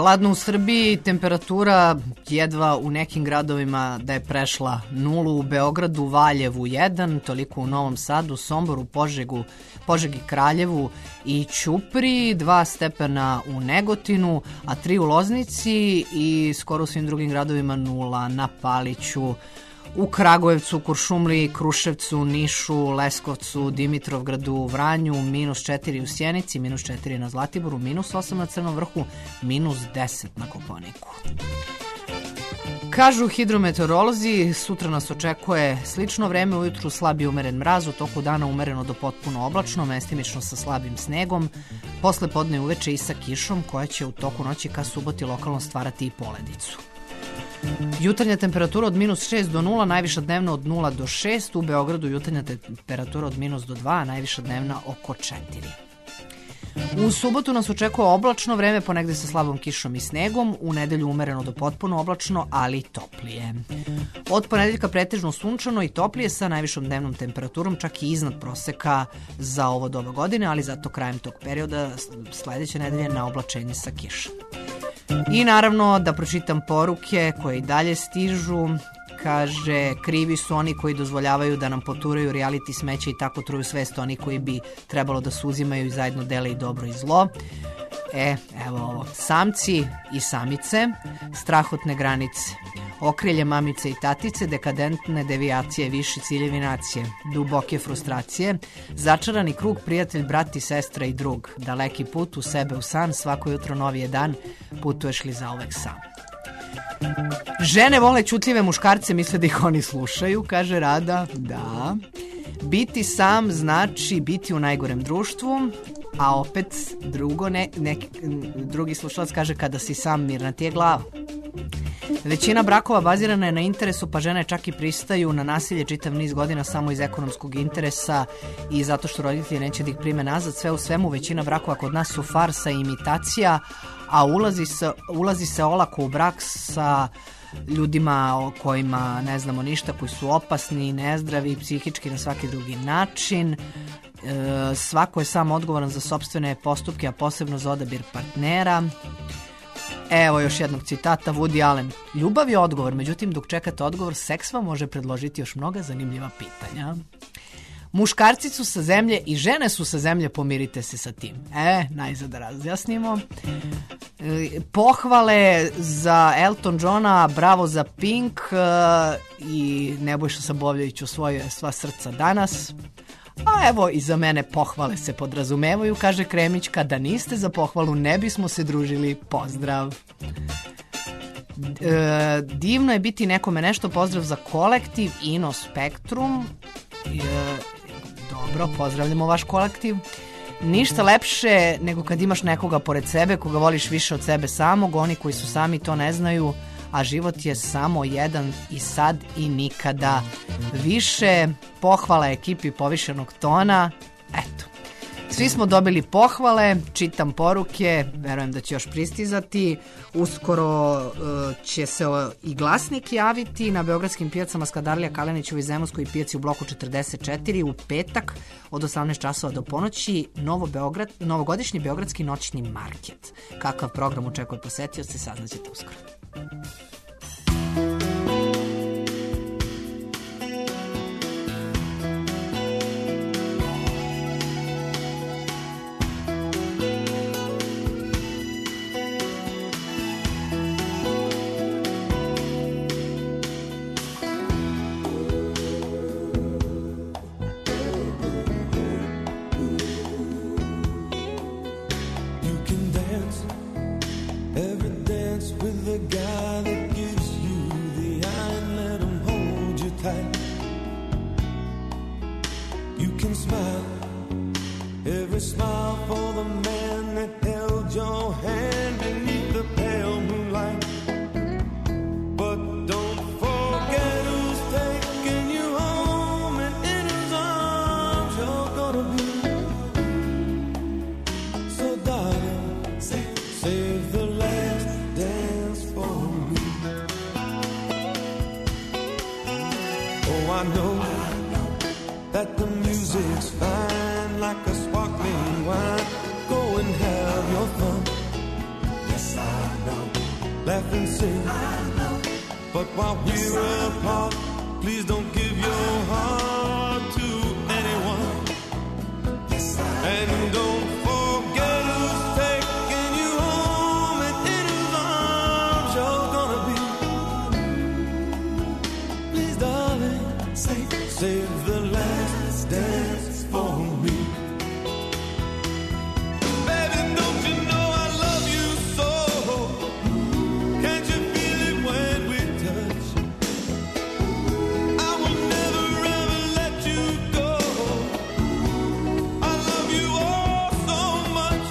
Hladno u Srbiji, temperatura jedva u nekim gradovima da je prešla nulu, u Beogradu, Valjevu jedan, toliko u Novom Sadu, Somboru, Požegu, Požegi, Kraljevu i Ćupriji, dva stepena u Negotinu, a tri u Loznici i skoro u svim drugim gradovima nula na Paliću, u Kragujevcu, Kuršumliji, Kruševcu, Nišu, Leskovcu, Dimitrovgradu, Vranju, minus četiri u Sjenici, minus četiri na Zlatiboru, minus osam na Crnom Vrhu, minus deset na Kopaoniku. Kažu hidrometeorolozi, sutra nas očekuje slično vreme, ujutru slab i umeren mraz, u toku dana umereno do potpuno oblačno, mestimično sa slabim snegom, posle podne uveče i sa kišom koja će u toku noći ka suboti lokalno stvarati i poledicu. Jutarnja temperatura od minus šest do nula, najviša dnevna od nula do šest, u Beogradu jutarnja temperatura od minus do dva, najviša dnevna oko četiri. U subotu nas očekuje oblačno vreme, ponegde sa slabom kišom i snegom, u nedelju umereno do potpuno oblačno, ali toplije. Od ponedeljka pretežno sunčano i toplije sa najvišom dnevnom temperaturom, čak i iznad proseka za ovo doba godine, ali zato krajem tog perioda sledeće nedelje na oblačenje sa kišom. I naravno da pročitam poruke koje i dalje stižu. Kaže, krivi su oni koji dozvoljavaju da nam poturaju reality smeće i tako truju svest oni koji bi trebalo da se uzimaju i zajedno dele i dobro i zlo. E, evo ovo. Samci i samice, strahotne granice, okrilje mamice i tatice, dekadentne devijacije, viši ciljevi nacije, duboke frustracije, začarani krug, prijatelj, brat i sestra i drug, daleki put u sebe u san, svako jutro novi je dan, putuješ li zauvek sam. Žene vole ćutljive muškarce, misle da ih oni slušaju, kaže Rada. Da. Biti sam znači biti u najgorem društvu, a opet drugo ne, neki, drugi slušalac kaže kada si sam mirna ti je glava. Većina brakova bazirana je na interesu, pa žene čak i pristaju na nasilje čitav niz godina samo iz ekonomskog interesa i zato što roditelji neće da ih prime nazad. Sve u svemu većina brakova kod nas su farsa i imitacija, a ulazi se, ulazi se olako u brak sa ljudima o kojima ne znamo ništa, koji su opasni, nezdravi, psihički na svaki drugi način. E, svako je sam odgovoran za sopstvene postupke, a posebno za odabir partnera. Evo još jednog citata, Woody Allen. Ljubav je odgovor, međutim dok čekate odgovor, seks vam može predložiti još mnoga zanimljiva pitanja. Muškarci su sa zemlje i žene su sa zemlje, pomirite se sa tim. E, najzad da razjasnimo. E, pohvale za Elton Johna, bravo za Pink e, i Nebojša Sabovljević osvojio sva srca danas. A evo i za mene pohvale se podrazumevaju, kaže Kremićka, da niste za pohvalu ne bismo se družili, pozdrav. E, divno je biti nekome nešto, pozdrav za kolektiv Ino Spektrum. E, dobro, pozdravljamo vaš kolektiv. Ništa lepše nego kad imaš nekoga pored sebe koga voliš više od sebe samog, oni koji su sami to ne znaju, a život je samo jedan i sad i nikada više. Pohvala ekipi povišenog tona. Eto, svi smo dobili pohvale, čitam poruke, verujem da će još pristizati. Uskoro uh, će se uh, i glasnik javiti na beogradskim pijacama Skadarlija, Kalenićevoj, Zemunskoj pijaci u bloku četrdeset četiri u petak od osamnaest časova do ponoći. Novo Beograd, novogodišnji beogradski noćni market. Kakav program očekuje posetioce, saznaćete uskoro. Yes, I know. laugh and sing. But while we're apart, please don't give your heart to anyone. And don't forget who's taking you home and in whose arms you're gonna be. Please, darling, save, save the last dance for me. Baby, don't you know I love you so? Can't you feel it when we touch? I will never ever let you go. I love you all so much.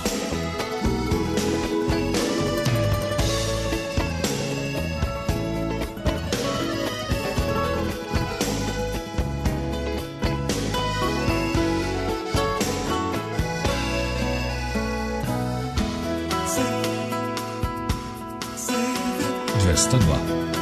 dvesta dva.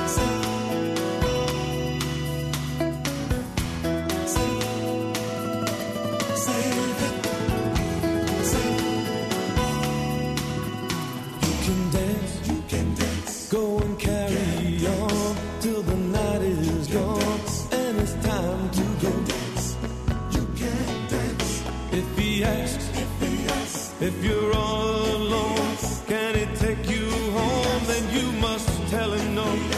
You can dance, you can dance. Go and carry on till the night is gone and it's time to go. You can dance. If he asks, if he asks, if you're all alone, can he take you home? Then you must tell him no.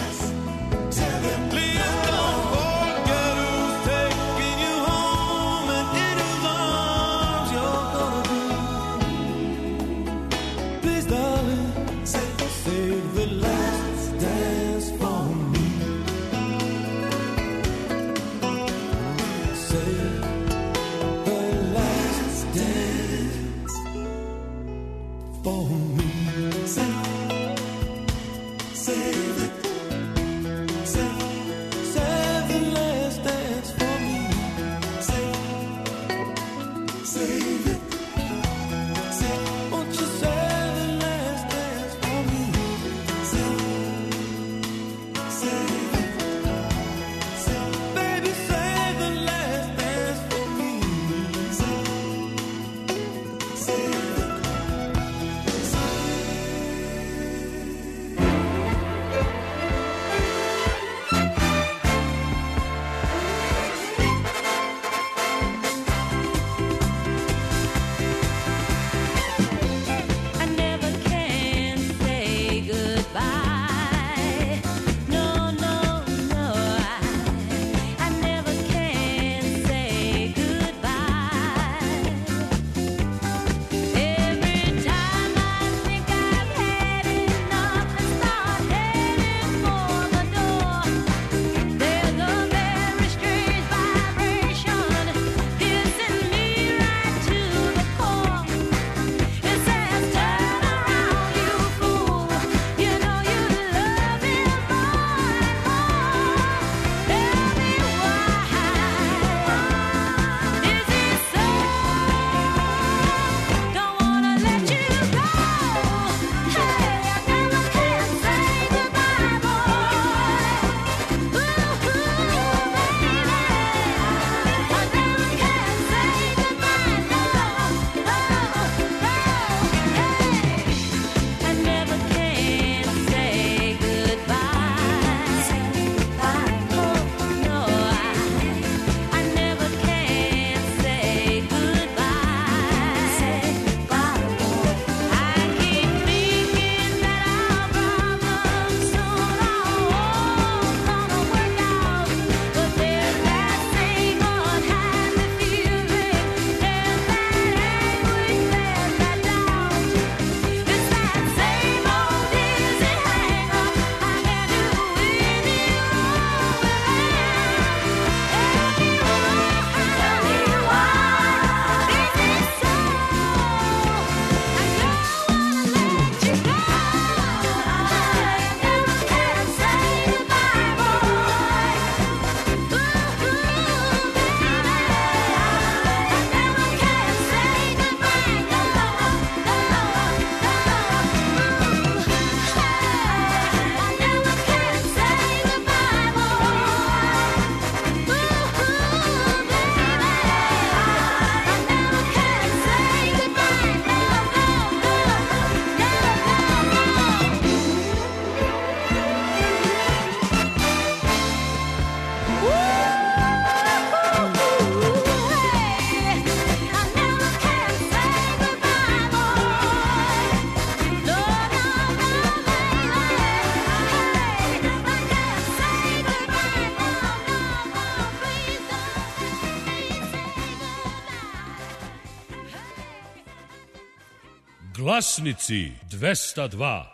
Glasnici dvesta dva.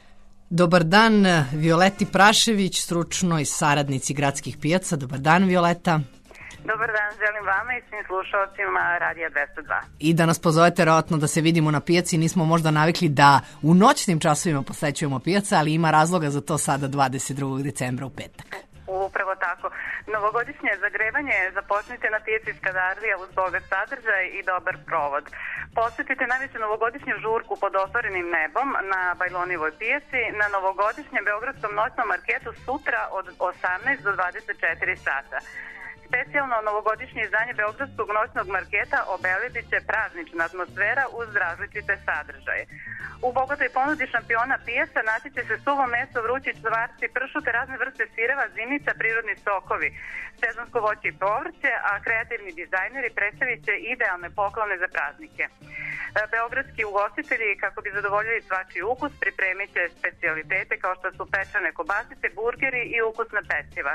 Dobar dan, Violeti Prašević, stručnoj saradnici gradskih pijaca. Dobar dan, Violeta. Dobar dan, želim vama i svim slušalcima Radija dvesta dva. I da nas pozovete verovatno da se vidimo na pijaci. Nismo možda navikli da u noćnim časovima posećujemo pijaca, ali ima razloga za to sada dvadeset drugog decembra u petak. Upravo tako. Novogodišnje zagrevanje započnite na pijaci Skadarlija uz bogat sadržaj i dobar provod. Posjetite najveću novogodišnju žurku pod otvorenim nebom na Bajlonivoj pijaci na novogodišnjem beogradskom noćnom marketu sutra od osamnaest do dvadeset četiri sata. Specijalno novogodišnje izdanje Beogradskog noćnog marketa obeležit će praznična atmosfera uz različite sadržaje. U bogatoj ponudi šampiona pijaca naći će se suvo meso, vrući čvarci, pršute, razne vrste sireva, zimnica, prirodni sokovi, sezonsko voće i povrće, a kreativni dizajneri predstavit će idealne poklone za praznike. Beogradski ugostitelji, kako bi zadovoljili svačiji ukus, pripremit će specijalitete kao što su pečene kobasice, burgeri i ukusna peciva.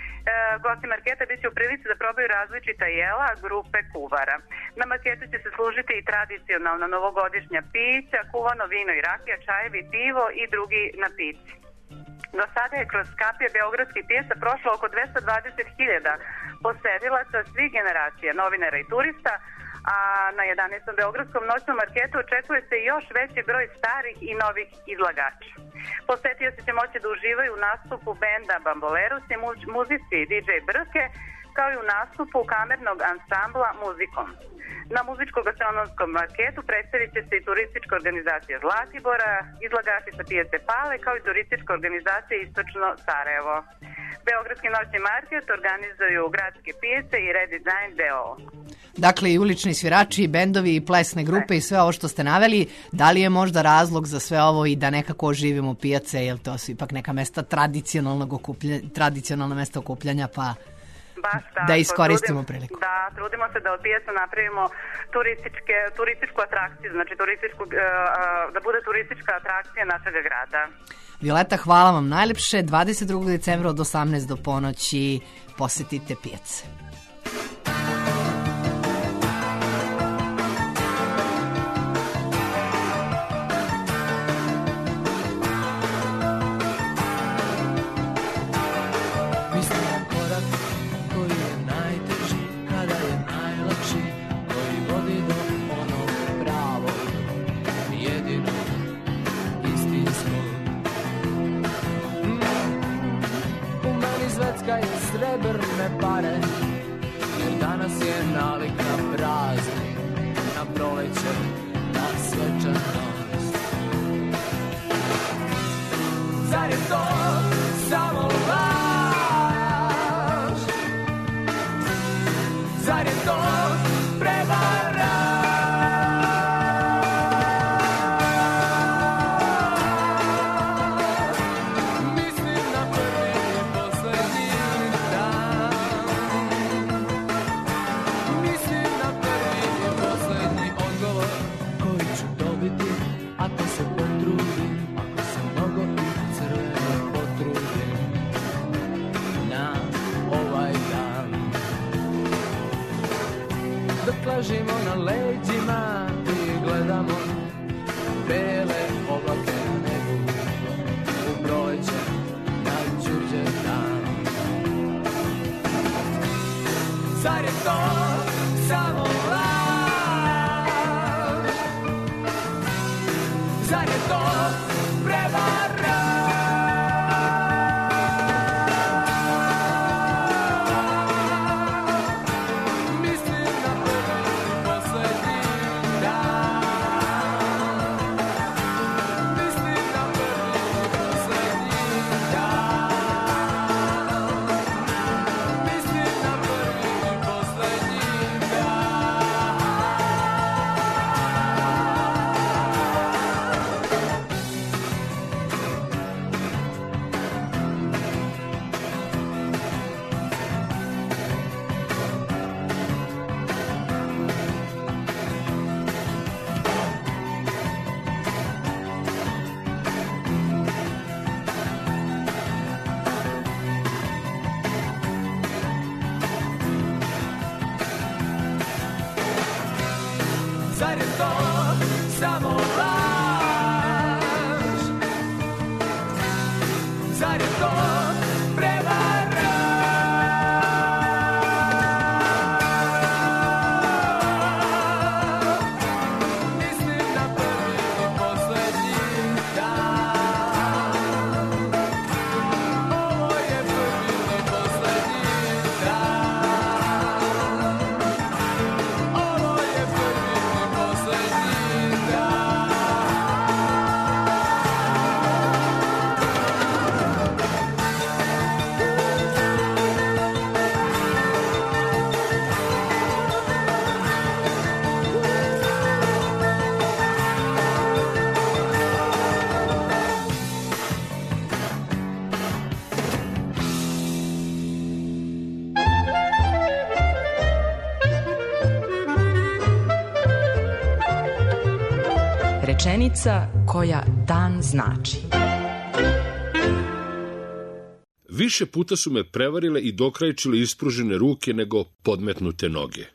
Gosti marketa bit će u prilici da probaju različita jela grupe kuvara. Na marketu će se služiti i tradicionalna novogodišnja pića, kuvano vino i rakija, čajevi, pivo i drugi napici. Do sada je kroz kapije beogradskih pijaca prošlo oko dvesta dvadeset hiljada posetilaca svih generacija, novinara i turista, a na jedanaestom beogradskom noćnom marketu očekuje se još veći broj starih i novih izlagača. Posetioci će moći da uživaju u nastupu benda Bamboleros i muzici D J Brke, kao i u nastupu kamernog ansambla Muzikom. Na muzičko-gastronomskom marketu predstavit će se i turistička organizacija Zlatibora, izlagači sa pijace Pale, kao i turistička organizacija Istočno Sarajevo. Beogradski noćni market organizuju gradske pijace i Redesign D O O. Dakle, i ulični svirači, i bendovi, i plesne grupe i sve ovo što ste naveli. Da li je možda razlog za sve ovo i da nekako oživimo pijace, jer to su ipak neka mesta tradicionalnog okupljanja, tradicionalna mesta okupljanja, pa Baš tako, da iskoristimo trudim, priliku. Da, trudimo se da od pijaca napravimo turističke, turističku atrakciju, znači turističku, uh, da bude turistička atrakcija našeg grada. Violeta, hvala vam najlepše. dvadeset drugog decembra od osamnaest do ponoći posetite pijace. Svecka je srebrne pare, jer danas je nalik na praznik, na proleće, na svečanost. Zar je to samo laž? Zar je to prevara? Ležimo na leđima i gledamo bele oblake na nebu, u proleće na Đurđevdan. Zar je to samo laž? Zar je to prevara? rečenica koja dan znači. Više puta su me prevarile i dokrajčile ispružene ruke nego podmetnute noge.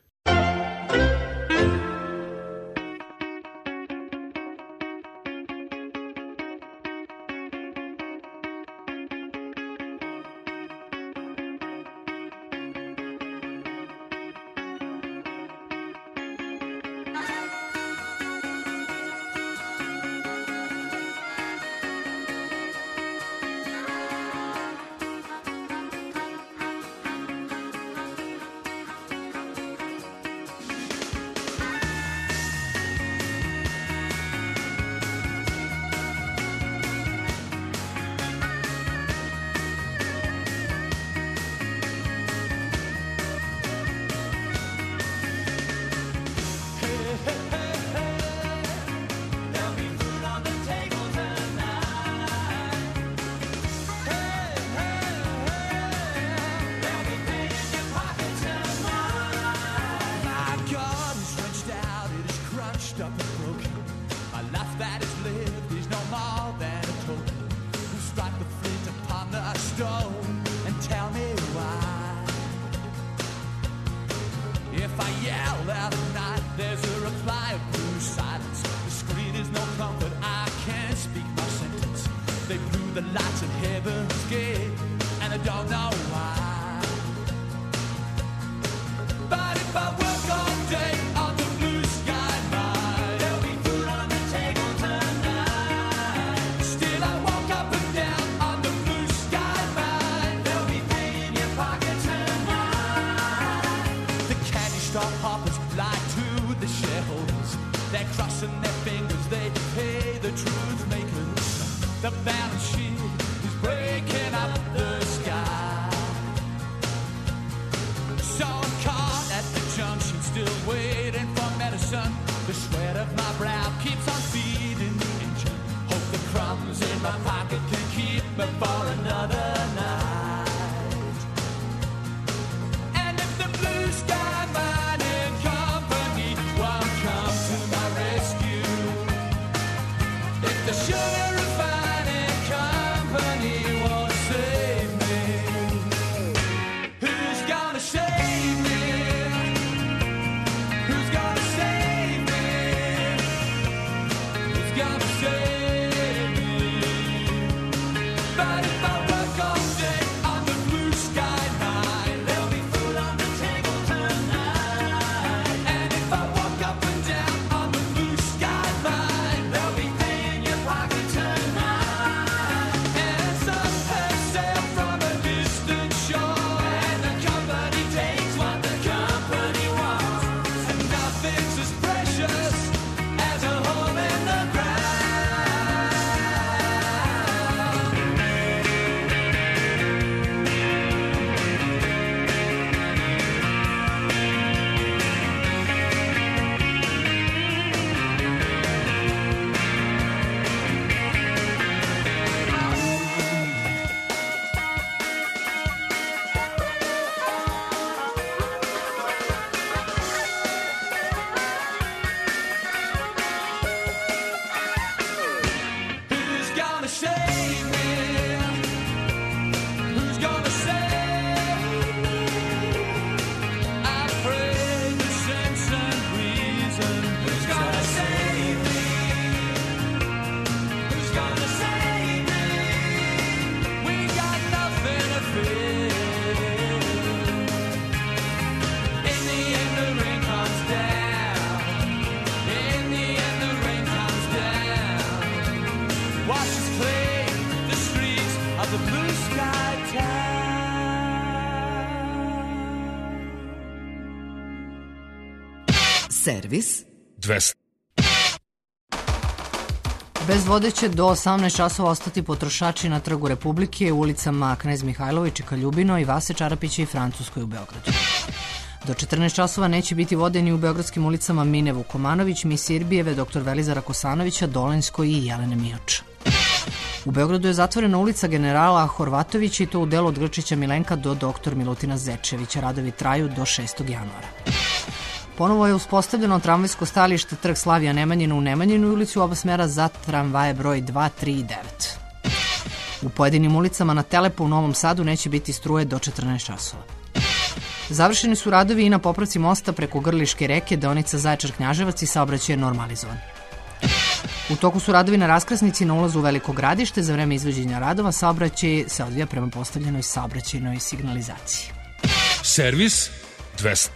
Servis dvesta. Bez vode će do osamnaest časova ostati potrošači na Trgu Republike, u ulicama Knez Mihajlović i Kaljubino i Vase Čarapića i Francuskoj u Beogradu. Do četrnaest časova neće biti vode ni u beogradskim ulicama Mine Vukomanović, Misirbijeve, doktor Velizara Kosanovića, Dolenjskoj i Jelene Mioč. U Beogradu je zatvorena ulica generala Horvatovića i to u delu od Grčića Milenka do doktor Milutina Zečevića. Radovi traju do šestog januara. Ponovo je uspostavljeno tramvajsko stajalište Trg Slavija Nemanjina u Nemanjinu i ulici u oba smera za tramvaje broj dva, tri i devet. U pojedinim ulicama na Telepu u Novom Sadu neće biti struje do četrnaest časova. Završeni su radovi i na popravci mosta preko Grliške reke, deonica Zaječar-Knjaževac i saobraćaj je normalizovan. U toku su radovi na raskrsnici na ulazu u Veliko Gradište. Za vreme izvođenja radova saobraćaj se odvija prema postavljenoj saobraćajnoj signalizaciji. Servis dvesta.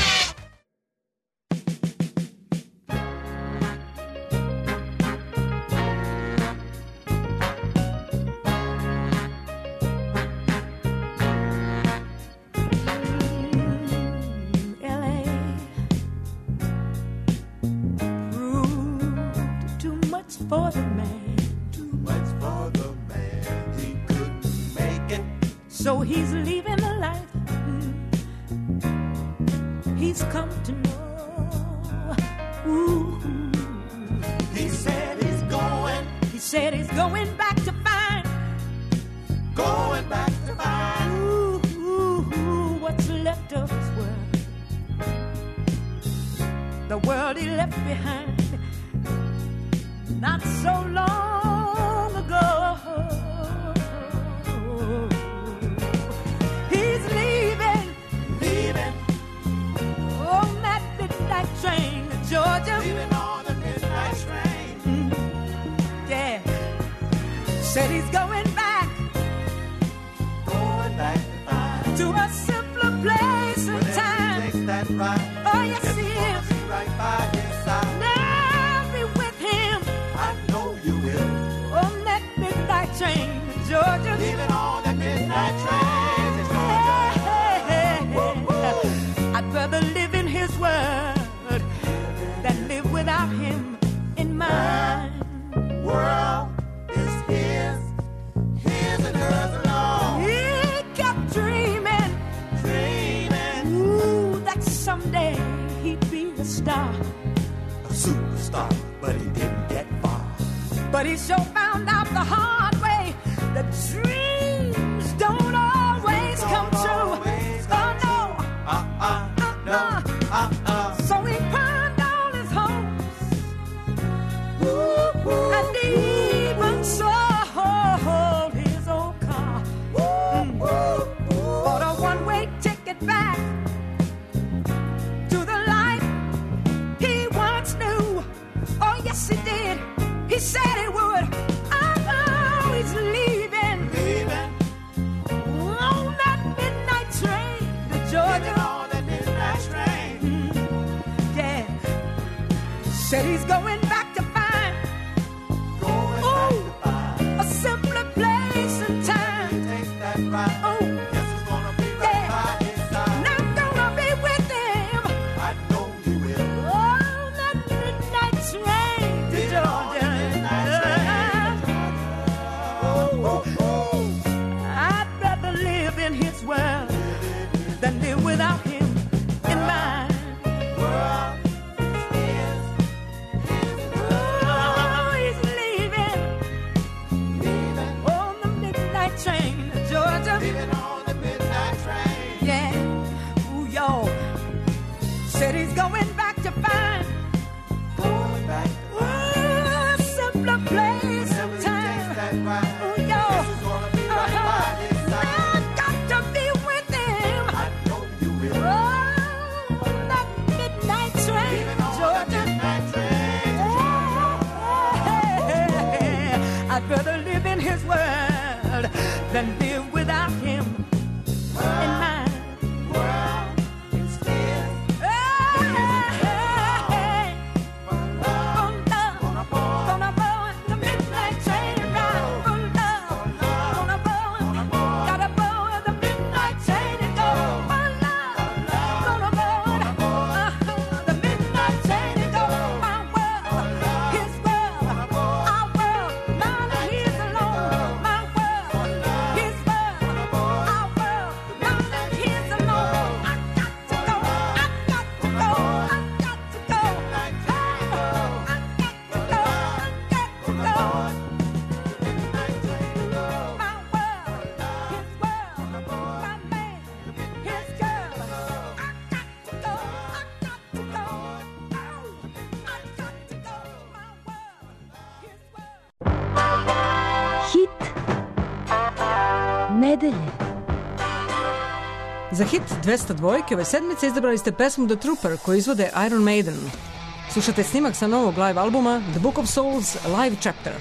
For the man, too much for the man, he couldn't make it, so he's leaving the life he's come to know. Ooh. He said he's going, he said he's going back to find, going back to find, ooh, ooh, ooh, what's left of his world, the world he left behind not so long ago. He's leaving, leaving on that midnight train to Georgia. Leaving on the midnight train. Mm-hmm. Yeah. Said he's going back, going back to find to a simpler place and time. Takes that ride. Oh yes, he is. Right by his side. Now train to Georgia. Leaving on that midnight train to Georgia. Hey, hey, hey. I'd rather live in his world than live without him in mine. World is his, his and hers alone. He kept dreaming, dreaming, ooh, that someday he'd be a star, a superstar, but he didn't get far. But he sure found out the hard way that dreams don't always don't come true. Always come oh no, uh uh, no, uh uh. So he pawned all his hopes, ooh, ooh, and even sold his old car. Ooh, ooh, ooh. Bought a one-way ticket back to the life he once knew. Oh yes, he did. He said he would. Oh, he's leaving, leaving on that midnight train to Georgia. Leaving on that midnight train. Mm-hmm. Yeah. Said he's going back to find, going ooh, back to find a simpler place and time. He takes that ride. Oh, guess he's gonna be right yeah. by his side. And I'm gonna be with him. I know you will. On that midnight train to Leaving Georgia. World than live without him in mine. World is his. Oh, he's leaving, leaving on the midnight train to Georgia. Leaving on the midnight train. Yeah, ooh, yo. Said he's going back to find, going back to find a simpler place and time. Right. Ooh, yo. This is gonna be right uh-huh. by his side. To be with him. I know you will. nedelje. Za hit dvesta dvojke ove sedmice izabrali ste pesmu The Trooper koju izvode Iron Maiden. Slušate snimak sa novog live albuma The Book of Souls Live Chapter.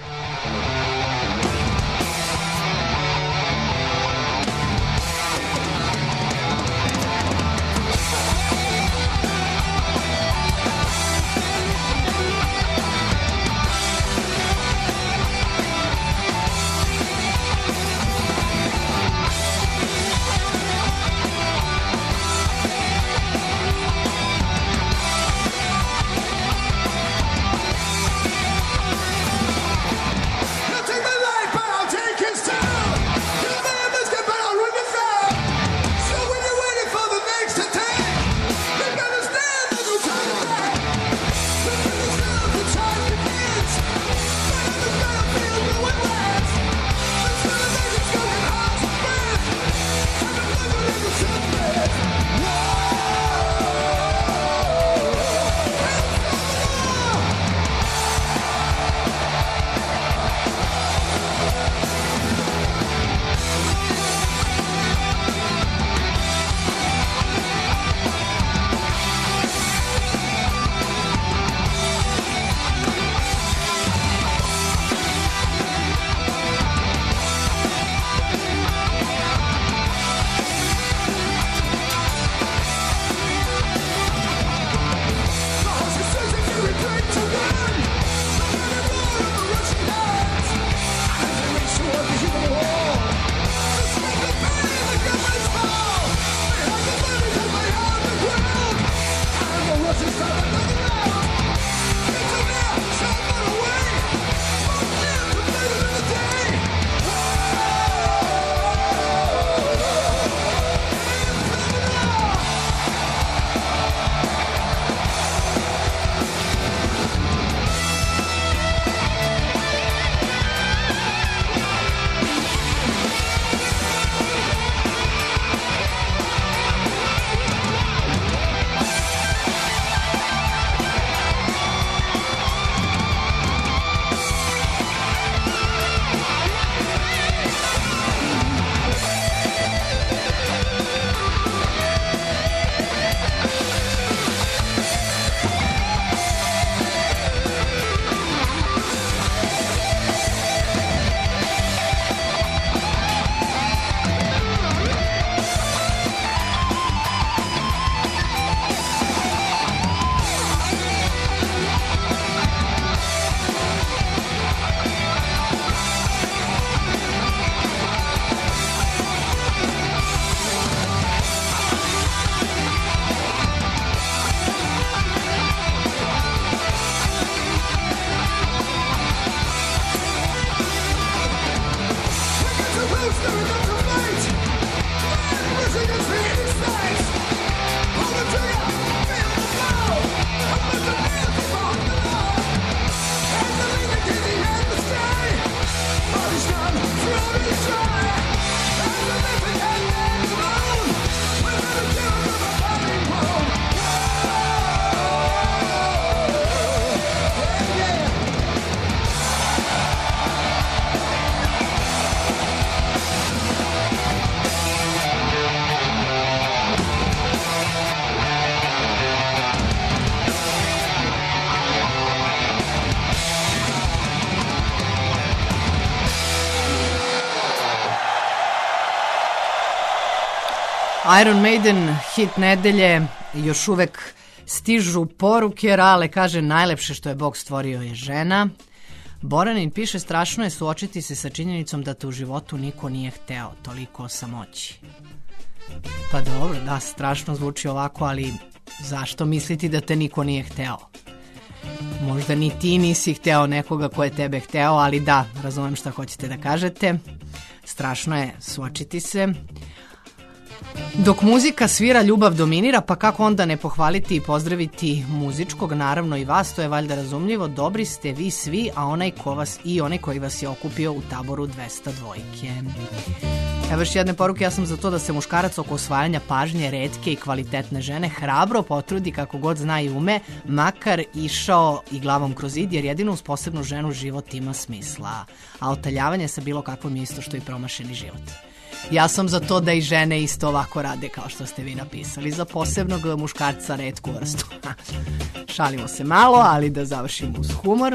Iron Maiden, hit nedelje, još uvek stižu poruke. Rale kaže, najlepše što je Bog stvorio je žena. Boranin piše, strašno je suočiti se sa činjenicom da te u životu niko nije hteo, toliko o samoći. Pa dobro, da, strašno zvuči ovako, ali zašto misliti da te niko nije hteo? Možda ni ti nisi hteo nekoga ko je tebe hteo, ali da, razumem šta hoćete da kažete. Strašno je suočiti se. Dok muzika svira, ljubav dominira, pa kako onda ne pohvaliti i pozdraviti muzičkog, naravno i vas, to je valjda razumljivo, dobri ste vi svi, a onaj ko vas i onaj koji vas je okupio u taboru dvesta dvojke. Evo još jedne poruke, ja sam za to da se muškarac oko osvajanja pažnje retke i kvalitetne žene hrabro potrudi kako god zna i ume, makar išao i glavom kroz zid, jer jedino uz posebnu ženu život ima smisla, a otaljavanje sa bilo kakvom je isto što i promašeni život. Ja sam za to da i žene isto ovako rade kao što ste vi napisali. Za posebnog muškarca retku vrstu. Šalimo se malo, ali da završimo uz humor.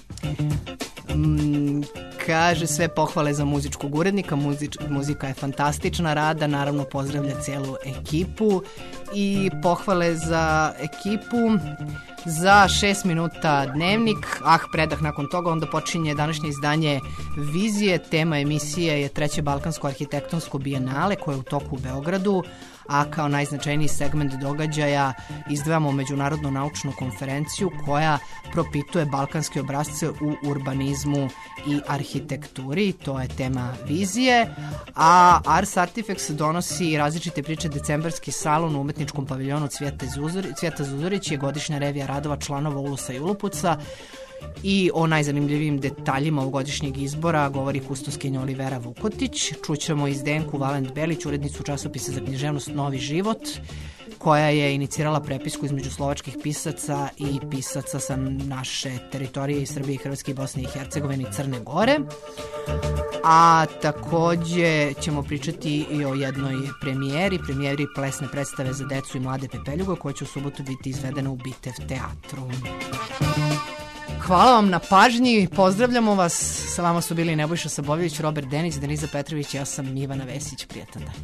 Mm, kaže sve pohvale za muzičkog urednika, muzič, muzika je fantastična, Rada naravno pozdravlja celu ekipu i pohvale za ekipu za šest minuta Dnevnik, ah predah nakon toga, onda počinje današnje izdanje Vizije, tema emisije je Treće Balkansko arhitektonsko bijenale koje je u toku u Beogradu, a kao najznačajniji segment događaja izdvajamo međunarodnu naučnu konferenciju koja propituje balkanske obrazce u urbanizmu i arhitekturi, to je tema Vizije, a Ars Artifacts donosi različite priče, decembarski salon u umetničkom paviljonu Cvijeta Zuzorić, Cvijeta Zuzorić je godišnja revija radova članova Ulusa i Ulupuca i o najzanimljivijim detaljima ovogodišnjeg izbora govori kustoskinja Olivera Vukotić. Čućemo i Zdenku Valent Belić, urednicu časopisa za književnost Novi život, koja je inicirala prepisku između slovačkih pisaca i pisaca sa naše teritorije iz Srbije, Hrvatske, Bosne i Hercegovine i Crne Gore. A takođe ćemo pričati i o jednoj premijeri, premijeri plesne predstave za decu i mlade Pepeljugo, koja će u subotu biti izvedena u Bitev teatru. Hvala vam na pažnji, pozdravljamo vas, sa vama su bili Nebojša Sabović, Robert Denić, Deniza Petrović, ja sam Ivana Vesić, prijatan dan.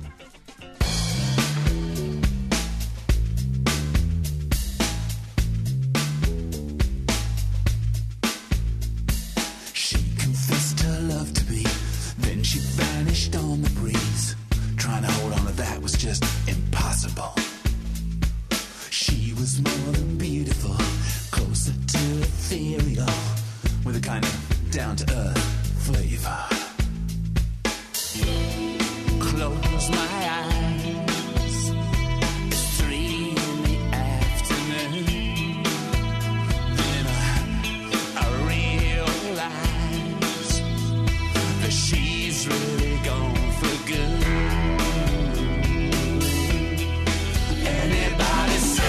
She confessed her love to me, then she vanished on the breeze. Trying to hold on to that was just impossible. She was more than beautiful, closer to ethereal, with a kind of down-to-earth flavor. Close my eyes, it's three in the afternoon. Then I, I realize that she's really gone for good. Anybody say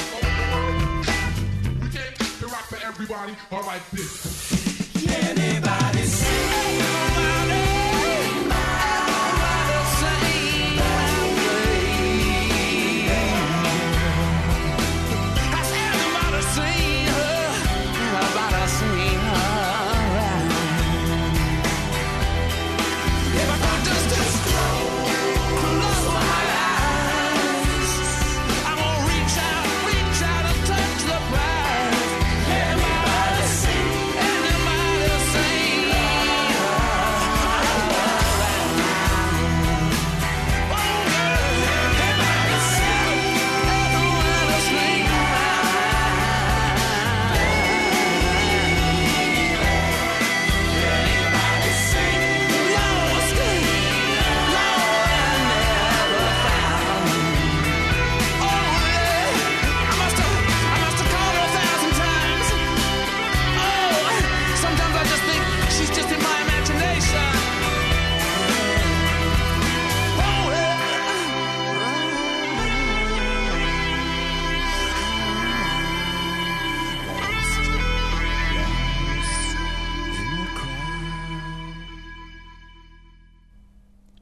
everybody, all right, this. Anybody